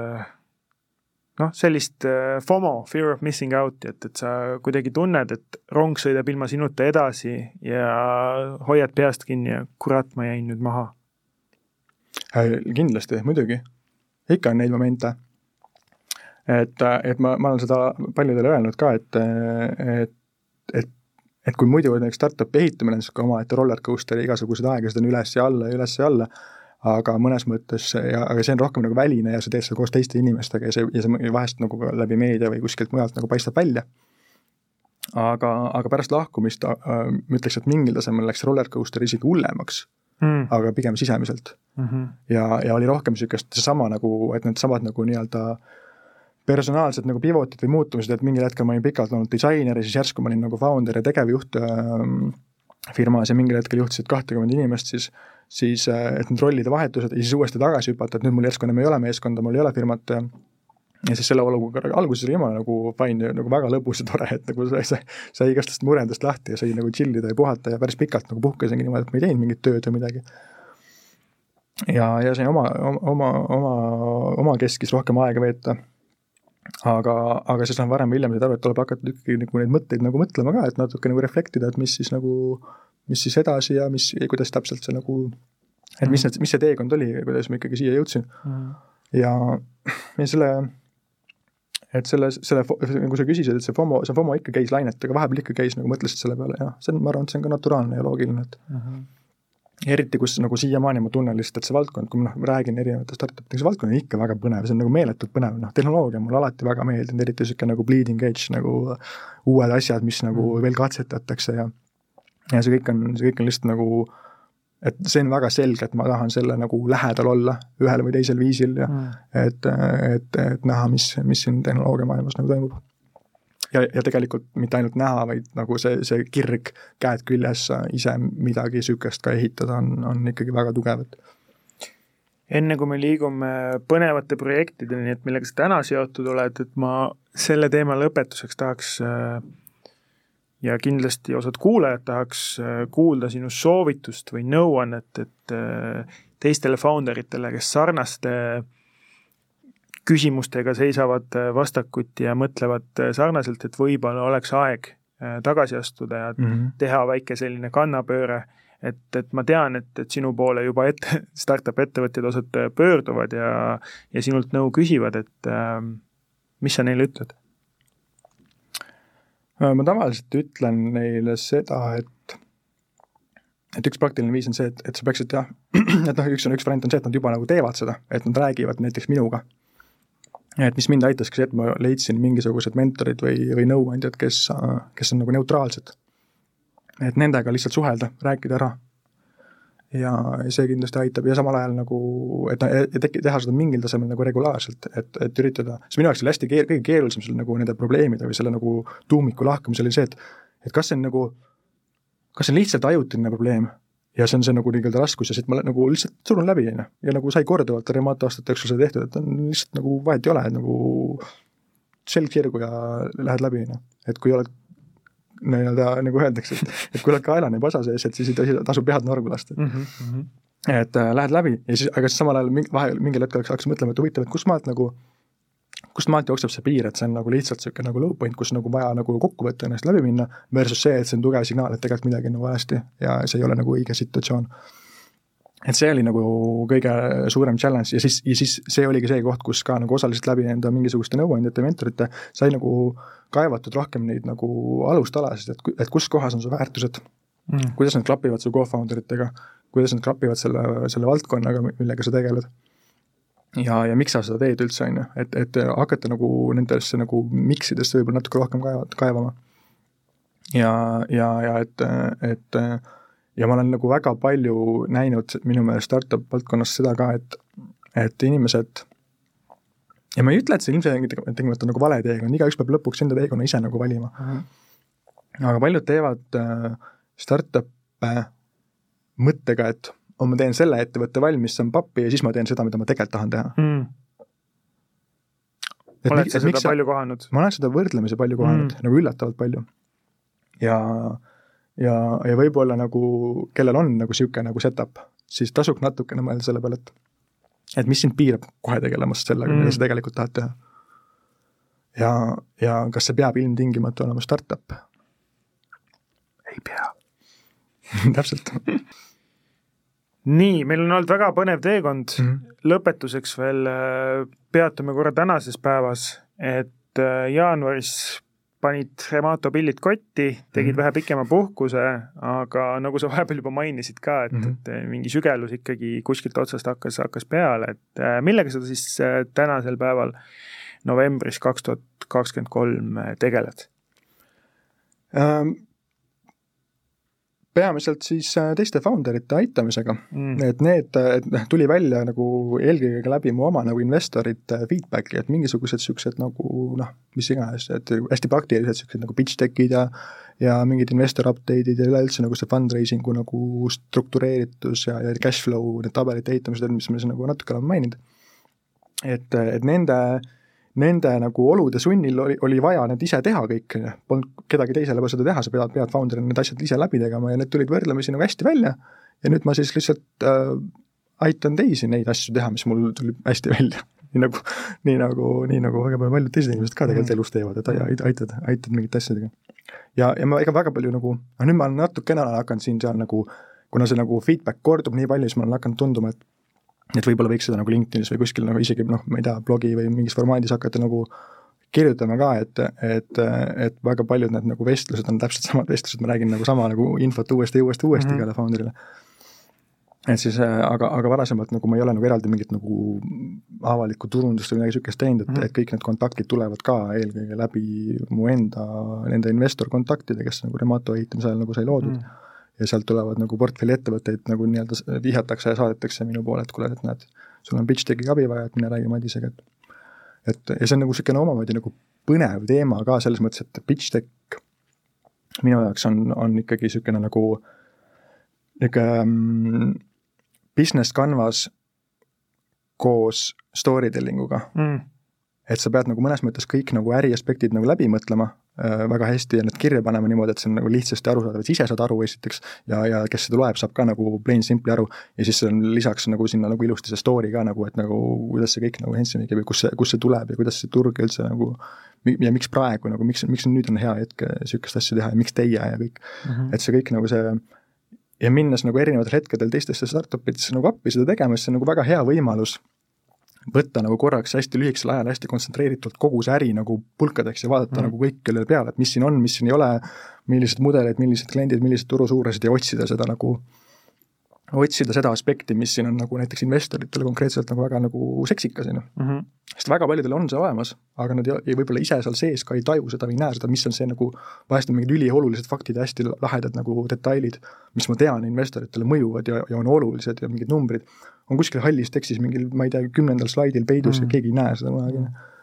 noh, sellist FOMO, fear of missing out, et, et sa kuidagi tunned, et rong sõidab ilma sinuta edasi ja hoiad peast kinni ja kurat, ma jäin nüüd maha. Kindlasti, muidugi. Ikka on neid momente. Et, et ma, ma olen seda paljudele öelnud ka, et, et, et, et kui muidu näiteks startup ehitamine on oma, et rollercoaster igasugused aegased on üles ja alla ja üles ja alla, aga mõnes mõttes, ja, aga see on rohkem nagu väline ja sa teed seda koos teiste inimestega ja see, ja see vahest nagu läbi meedia või kuskilt mujalt nagu paistab välja. Aga, aga pärast lahkumist äh, ma ütleks, et mingil tasemel läks rollercoaster isegi hullemaks, mm. aga pigem sisemiselt. Mm-hmm. Ja, ja oli rohkem sükest see sama nagu, et need samad nagu nii-öelda personaalsed nagu pivotid või muutumised, et mingil hetkel ma olin pikalt olnud disainer ja siis järsku ma olin nagu founder ja tegevjuht äh, firmas ja mingil hetkel juhtisid kahtekümmend inimest, siis siis et need rollide vahetused ja siis uuesti tagasi hüpata, et nüüd mul järsku enam ei ole meeskonda, mul ei ole firmat ja, ja siis selle olukorra alguses oli jumala nagu fine ja nagu väga lõbus ja tore, et nagu sai, sai igastest murendest lahti ja sai nagu chillida ja puhata ja päris pikalt nagu puhkasingi niimoodi, et ma ei teinud mingit tööd või midagi. Ja, ja sai oma, oma, oma, oma keskis rohkem aega veeta. Aga, aga siis on varem või hiljem seda aru, et tuleb hakata ikkagi nagu neid mõtteid nagu mõtlema ka, et natuke nagu reflektida, et mis siis nagu mis siis edasi ja mis, ja kuidas täpselt see nagu, et mis, mis see teekond oli ja kuidas ma ikkagi siia jõudsin. Mm. Ja, ja selle, et selle, selle, nagu sa küsisid, et see FOMO, see FOMO ikka käis lainetega, vahepeal ikka käis, nagu mõtlesid selle peale, ja see on, ma arvan, et see on ka naturaalne ja loogiline, et mm-hmm. eriti, kus nagu siiamaani ma tunnen lihtsalt, et see valdkond, kui ma noh, räägin erinevate startupidega, see valdkond on ikka väga põnev, see on nagu meeletult põnev, noh, tehnoloogia mul alati väga meeldinud, eriti siuke nagu bleeding edge, nagu uued asjad, mis nagu mm. veel katsetatakse ja ja see kõik on, see kõik on lihtsalt nagu, et see on väga selge, et ma tahan selle nagu lähedal olla ühel või teisel viisil ja mm. et, et, et näha, mis, mis siin tehnoloogia maailmas nagu toimub. Ja, ja tegelikult mitte ainult näha, vaid nagu see, see kirg käed küljes ise midagi sükest ka ehitada on, on ikkagi väga tugevad. Enne kui me liigume põnevate projektideni, et millega sa täna seotud oled, et ma selle teema lõpetuseks tahaks ja kindlasti osad kuulajad tahaks kuulda sinu soovitust või nõuannet, et teistele founderitele, kes sarnaste küsimustega seisavad vastakuti ja mõtlevad sarnaselt, et võib-olla oleks aeg tagasi astuda ja mm-hmm. teha väike selline kannapööre, et, et ma tean, et, et sinu poole juba ette, startup ettevõtjad osad pöörduvad ja, ja sinult nõu küsivad, et mis sa neile ütled? Ma tavaliselt ütlen neile seda, et et üks praktiline viis on see, et, et sa peaksid jah, et noh, üks, on, üks variant on see, et nad juba nagu teevad seda, et nad räägivad näiteks minuga. Et mis mind aitaski see, et ma leidsin mingisugused mentorid või, või nõuandjad, kes, kes on nagu neutraalsed. Et nendega lihtsalt suhelda, rääkida ära. Ja see kindlasti aitab ja samal ajal nagu, et, et teha seda mingil tasemel nagu regulaarselt, et, et üritada, see minu jaoks oli hästi keer, kõige keerulisem selle nagu nende probleemide või selle nagu tuumiku lahkumisel oli see, et, et kas see on nagu, kas see on lihtsalt ajutine probleem ja see on see nagu nii-öelda raskus ja siit ma nagu lihtsalt surun läbi ja, ja nagu sai korduvalt remaata aastate jooksul seda tehtud, et on lihtsalt nagu vahet ei ole, et nagu selg sirgu ja lähed läbi, et kui oled nii-öelda nagu öeldakse, et, et kui oled kaelane pasa sees, et siis ei tasu pead norgu lasta. Mm-hmm. Et äh, lähed läbi ja siis, aga siis samal ajal mingi, vahel mingil hetkel hakkas mõtlema, et huvitav, et kust maalt nagu, kust maalt jookseb see piir, et see on nagu lihtsalt siuke nagu low point, kus nagu vaja nagu kokku võtta ennast läbi minna, versus see, et see on tugev signaal, et tegelikult midagi nagu valesti ja see ei ole nagu õige situatsioon. Et see oli nagu kõige suurem challenge ja siis, ja siis see oligi see koht, kus ka nagu osaliselt läbi enda mingisuguste nõuandjate, mentorite sai nagu kaevatud rohkem neid nagu alustalasid, et, et kus kohas on su väärtused, mm. kuidas nad klapivad su co-founderitega, kuidas nad klapivad selle, selle valdkonnaga, millega sa tegeled. Ja, ja miks sa seda teed üldse, on ju, et, et hakata nagu nendesse nagu miksidesse võib-olla natuke rohkem kaevama. Ja, ja, ja et, et ja ma olen nagu väga palju näinud minu meelest startup valdkonnas seda ka, et, et inimesed ja ma ei ütle, et see ilmselt tegelikult on nagu vale teekond, igaüks peab lõpuks enda teekonna ise nagu valima. Mm-hmm. Aga paljud teevad äh, startup'e mõttega, et on, ma teen selle ettevõtte valmis, see on pappi ja siis ma teen seda, mida ma tegelikult tahan teha. Mm. Oled sa seda palju kohanud? Ma olen seda võrdlemisi palju kohanud, mm. nagu üllatavalt palju. Ja, ja, ja võib-olla nagu, kellel on nagu siuke nagu setup, siis tasub natukene mõelda selle peale, et, et mis sind piirab kohe tegelemast sellega, mm. mida sa tegelikult tahad teha. Ja, ja kas see peab ilmtingimata olema startup? Ei pea. Täpselt. Nii, meil on olnud väga põnev teekond. Mm-hmm. Lõpetuseks veel peatume korra tänases päevas, et jaanuaris panid Remato pillid kotti, tegid mm-hmm. vähe pikema puhkuse, aga nagu sa vahepeal juba mainisid ka, et, mm-hmm. et mingi sügelus ikkagi kuskilt otsast hakkas, hakkas peale, et millega sa siis tänasel päeval novembris kaks tuhat kakskümmend kolm tegeled? Um... peamiselt siis teiste founderite aitamisega, mm. et need et tuli välja nagu eelkõige läbi mu oma nagu investorite feedbacki, et mingisugused siuksed nagu noh, mis iganes, et hästi praktilised siuksed nagu pitch deck'id ja, ja mingid investor update'id ja üleüldse nagu see fundraisingu nagu struktureeritus ja, ja cash flow, need tabelite ehitamised, mis me nagu natuke oleme maininud. Et, et nende Nende nagu olude sunnil oli, oli vaja need ise teha kõik, polnud kedagi teisele seda teha, sa pead, pead founderina need asjad ise läbi tegema ja need tulid võrdlemisi nagu hästi välja ja nüüd ma siis lihtsalt äh, aitan teisi neid asju teha, mis mul tuli hästi välja. Nii nagu, nii nagu, nii nagu väga paljud teised inimesed ka tegelikult elus teevad, et aitad, aitad mingit asjadega. Ja, ja ma ega väga palju nagu, nüüd ma olen natukene hakanud siin seal nagu, kuna see nagu feedback kordub nii palju, siis ma olen hakanud tunduma, et et võib-olla võiks seda nagu LinkedInis või kuskil nagu isegi, noh, ma ei tea, blogi või mingis formaadis hakata nagu kirjutama ka, et, et, et väga paljud need nagu vestlused on täpselt samad vestlused, ma räägin nagu sama nagu infot uuesti, uuesti, uuesti mm-hmm. igale founderile. Et siis, aga, aga varasemalt nagu ma ei ole nagu eraldi mingit nagu avalikku turundust või midagi sükest teinud, et, mm-hmm. et kõik need kontaktid tulevad ka eelkõige läbi mu enda, nende investor kontaktide, kes nagu Remato ehitamise ajal nagu sai loodud. Mm-hmm. Ja sealt tulevad nagu portfelli ettevõtteid nagu nii-öelda vihjatakse ja saadetakse minu poole, et kuule, et näed, sul on pitch decki abi vaja, et mine räägi Madisega. Et, et, ja see on nagu selline omavaidi nagu põnev teema ka selles mõttes, et pitch deck minu jaoks on, on ikkagi selline nagu niisugune um, business canvas koos storytellinguga. Mm. Et sa pead nagu mõnes mõttes kõik nagu äriaspektid nagu läbi mõtlema äh, väga hästi ja need kirja panema niimoodi, et see on nagu lihtsasti aru saada, et ise saad aru esiteks ja, ja kes seda loeb, saab ka nagu plain simple aru ja siis on lisaks nagu sinna nagu ilusti see story ka nagu, et nagu kuidas see kõik nagu hensimegi või kus see, kus see tuleb ja kuidas see turg üldse nagu ja miks praegu nagu, miks, miks nüüd on hea hetk sükest asju teha ja miks teie ja kõik, mm-hmm. et see kõik nagu see ja minnes nagu erinevatel hetkedel teistesse startupidesse nagu appi seda tegema, see on nagu väga hea võimalus võtta nagu korraks hästi lühikesel ajal hästi kontsentreeritult kogu see äri nagu pulkadeks ja vaadata mm. nagu kõik küll peale, et mis siin on, mis siin ei ole, millised mudeleid, millised kliendid, millised turusuuresed ja otsida seda nagu, otsida seda aspekti, mis siin on nagu näiteks investoritele konkreetselt nagu väga nagu seksikas. No? Mm-hmm. Sest väga paljudel on see olemas, aga nad ei, võib-olla ise seal sees ka ei taju seda või näe seda, mis on see nagu, vahest on mingid üliolulised faktid ja hästi lahedad nagu detailid, mis ma tean investitoritele mõjuvad ja, ja on olulised ja mingid numbrid on kuskil hallis tekstis mingil, ma ei tea, kümnendal slaidil peidus mm. ja keegi ei näe seda kunagi.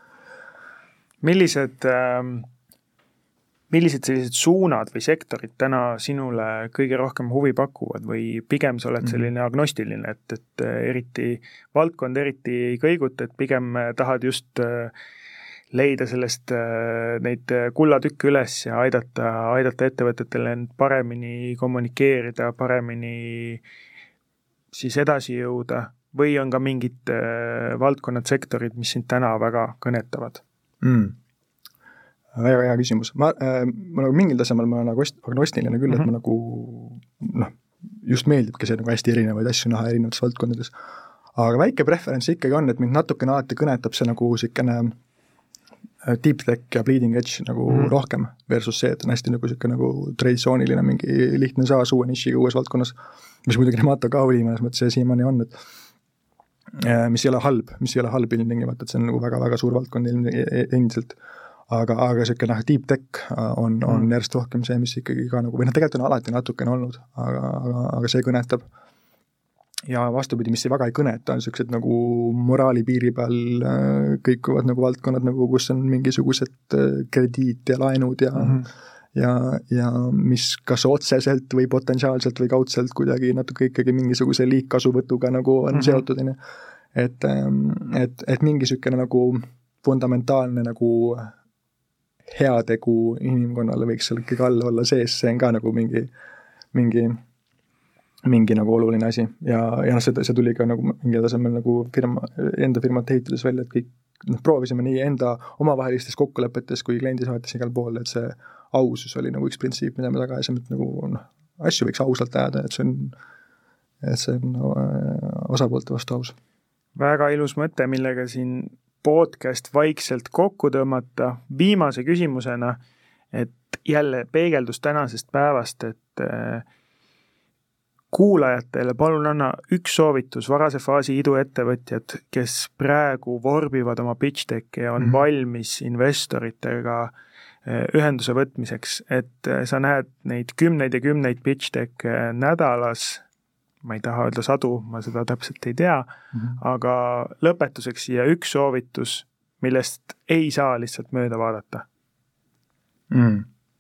Millised, äh, millised sellised suunad või sektorid täna sinule kõige rohkem huvi pakuvad või pigem sa oled selline mm. agnostiline, et, et eriti valdkond eriti ei kõiguta, et pigem tahad just äh, leida sellest äh, neid kullatükke üles ja aidata, aidata ettevõtetele paremini kommunikeerida, paremini siis edasi jõuda või on ka mingid äh, valdkonnad, sektorid, mis sind täna väga kõnetavad? Mm. Väga hea küsimus. Ma, äh, ma nagu mingil tasemel ma olen nagu agnostiline küll, mm-hmm. et ma nagu noh, just meeldibki see nagu hästi erinevaid asju näha erinevates valdkondades. Aga väike preferents ikkagi on, et mind natukene alati kõnetab see nagu sikene deep tech ja bleeding edge nagu mm-hmm. rohkem versus see, et on hästi nagu siuke nagu traditsiooniline mingi lihtne saas uue nišiga uues valdkonnas, mis muidugi Remato ka oli, mõnes mõttes see siiamaani on, et mis ei ole halb, mis ei ole halb ilmtingimata, et see on nagu väga-väga suur valdkond endiselt, aga, aga siuke noh, deep tech on, on mm. järjest rohkem see, mis ikkagi ka nagu, või noh, tegelikult on alati natukene olnud, aga, aga, aga see kõnetab. ja vastupidi, mis väga ei kõneta, on niisugused nagu moraali piiri peal kõikuvad nagu valdkonnad, nagu kus on mingisugused krediit ja laenud ja mm -hmm. ja, ja mis kas otseselt või potentsiaalselt või kaudselt kuidagi natuke ikkagi mingisuguse liigkasuvõtuga nagu on mm -hmm. seotud, on ju. Et, et, et mingi niisugune nagu fundamentaalne nagu heategu inimkonnale võiks seal ikkagi all olla sees, see on ka nagu mingi, mingi mingi nagu oluline asi ja, ja noh, see, see tuli ka nagu mingi tasemel nagu firma, enda firmat ehitades välja, et kõik noh, proovisime nii enda omavahelistes kokkulepetes kui kliendisaates igal pool, et see ausus oli nagu üks printsiip, mida me taga ajasime, et nagu noh, asju võiks ausalt ajada, et see on, et see on no, osapoolte vastu aus. Väga ilus mõte, millega siin podcast vaikselt kokku tõmmata. Viimase küsimusena, et jälle peegeldus tänasest päevast, et kuulajatele palun anna üks soovitus, varase faasi iduettevõtjad, kes praegu vorbivad oma pitch deck'e ja on mm-hmm. valmis investoritega ühenduse võtmiseks, et sa näed neid kümneid ja kümneid pitch deck'e nädalas, ma ei taha öelda sadu, ma seda täpselt ei tea, mm-hmm. aga lõpetuseks siia üks soovitus, millest ei saa lihtsalt mööda vaadata. Mm.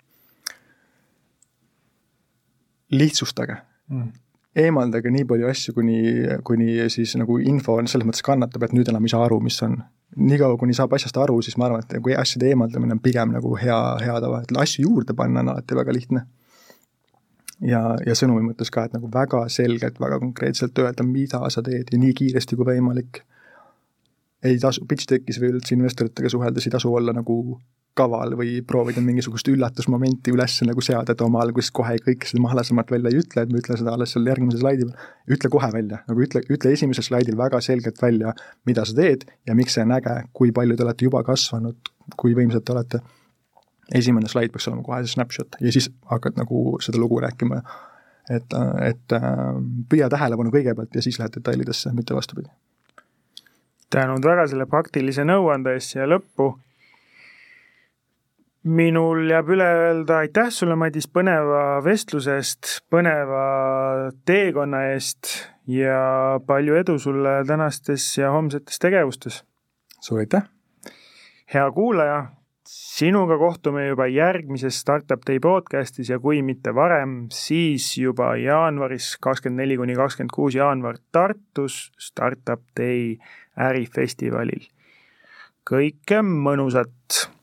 Lihtsustage. Mm. Eemaldage nii palju asju, kuni, kuni siis nagu info on selles mõttes kannatab, et nüüd enam ei saa aru, mis on. Nii kaua, kuni saab asjast aru, siis ma arvan, et kui asjade eemaldamine on pigem nagu hea, hea tava, et asju juurde panna on alati väga lihtne. Ja, ja sõnumi mõttes ka, et nagu väga selgelt, väga konkreetselt öelda, mida sa teed ja nii kiiresti kui võimalik. Ei tasu, pitch deck'is või üldse investoritega suheldes ei tasu olla nagu kaval või proovida mingisugust üllatusmomenti üles nagu seada, et oma algusest kohe kõik seda mahlasemalt välja ei ütle, et me ütle seda alles seal järgmise slaidi peal. Ütle kohe välja, nagu ütle, ütle esimesel slaidil väga selgelt välja, mida sa teed ja miks see on äge, kui palju te olete juba kasvanud, kui võimsad te olete. Esimene slaid peaks olema kohe see snapshot ja siis hakkad nagu seda lugu rääkima, et, et püüa tähelepanu kõigepealt ja siis lähed detailidesse, mitte vastupidi. Tänud väga selle praktilise nõuande eest ja lõppu. Minul jääb üle öelda aitäh sulle, Madis, põneva vestlusest, põneva teekonna eest ja palju edu sulle tänastes ja homsetes tegevustes. Suur aitäh! Hea kuulaja, sinuga kohtume juba järgmises Startup Day podcastis ja kui mitte varem, siis juba jaanuaris kakskümmend neli kuni kakskümmend kuus jaanuar Tartus Startup Day ärifestivalil. Kõike mõnusat!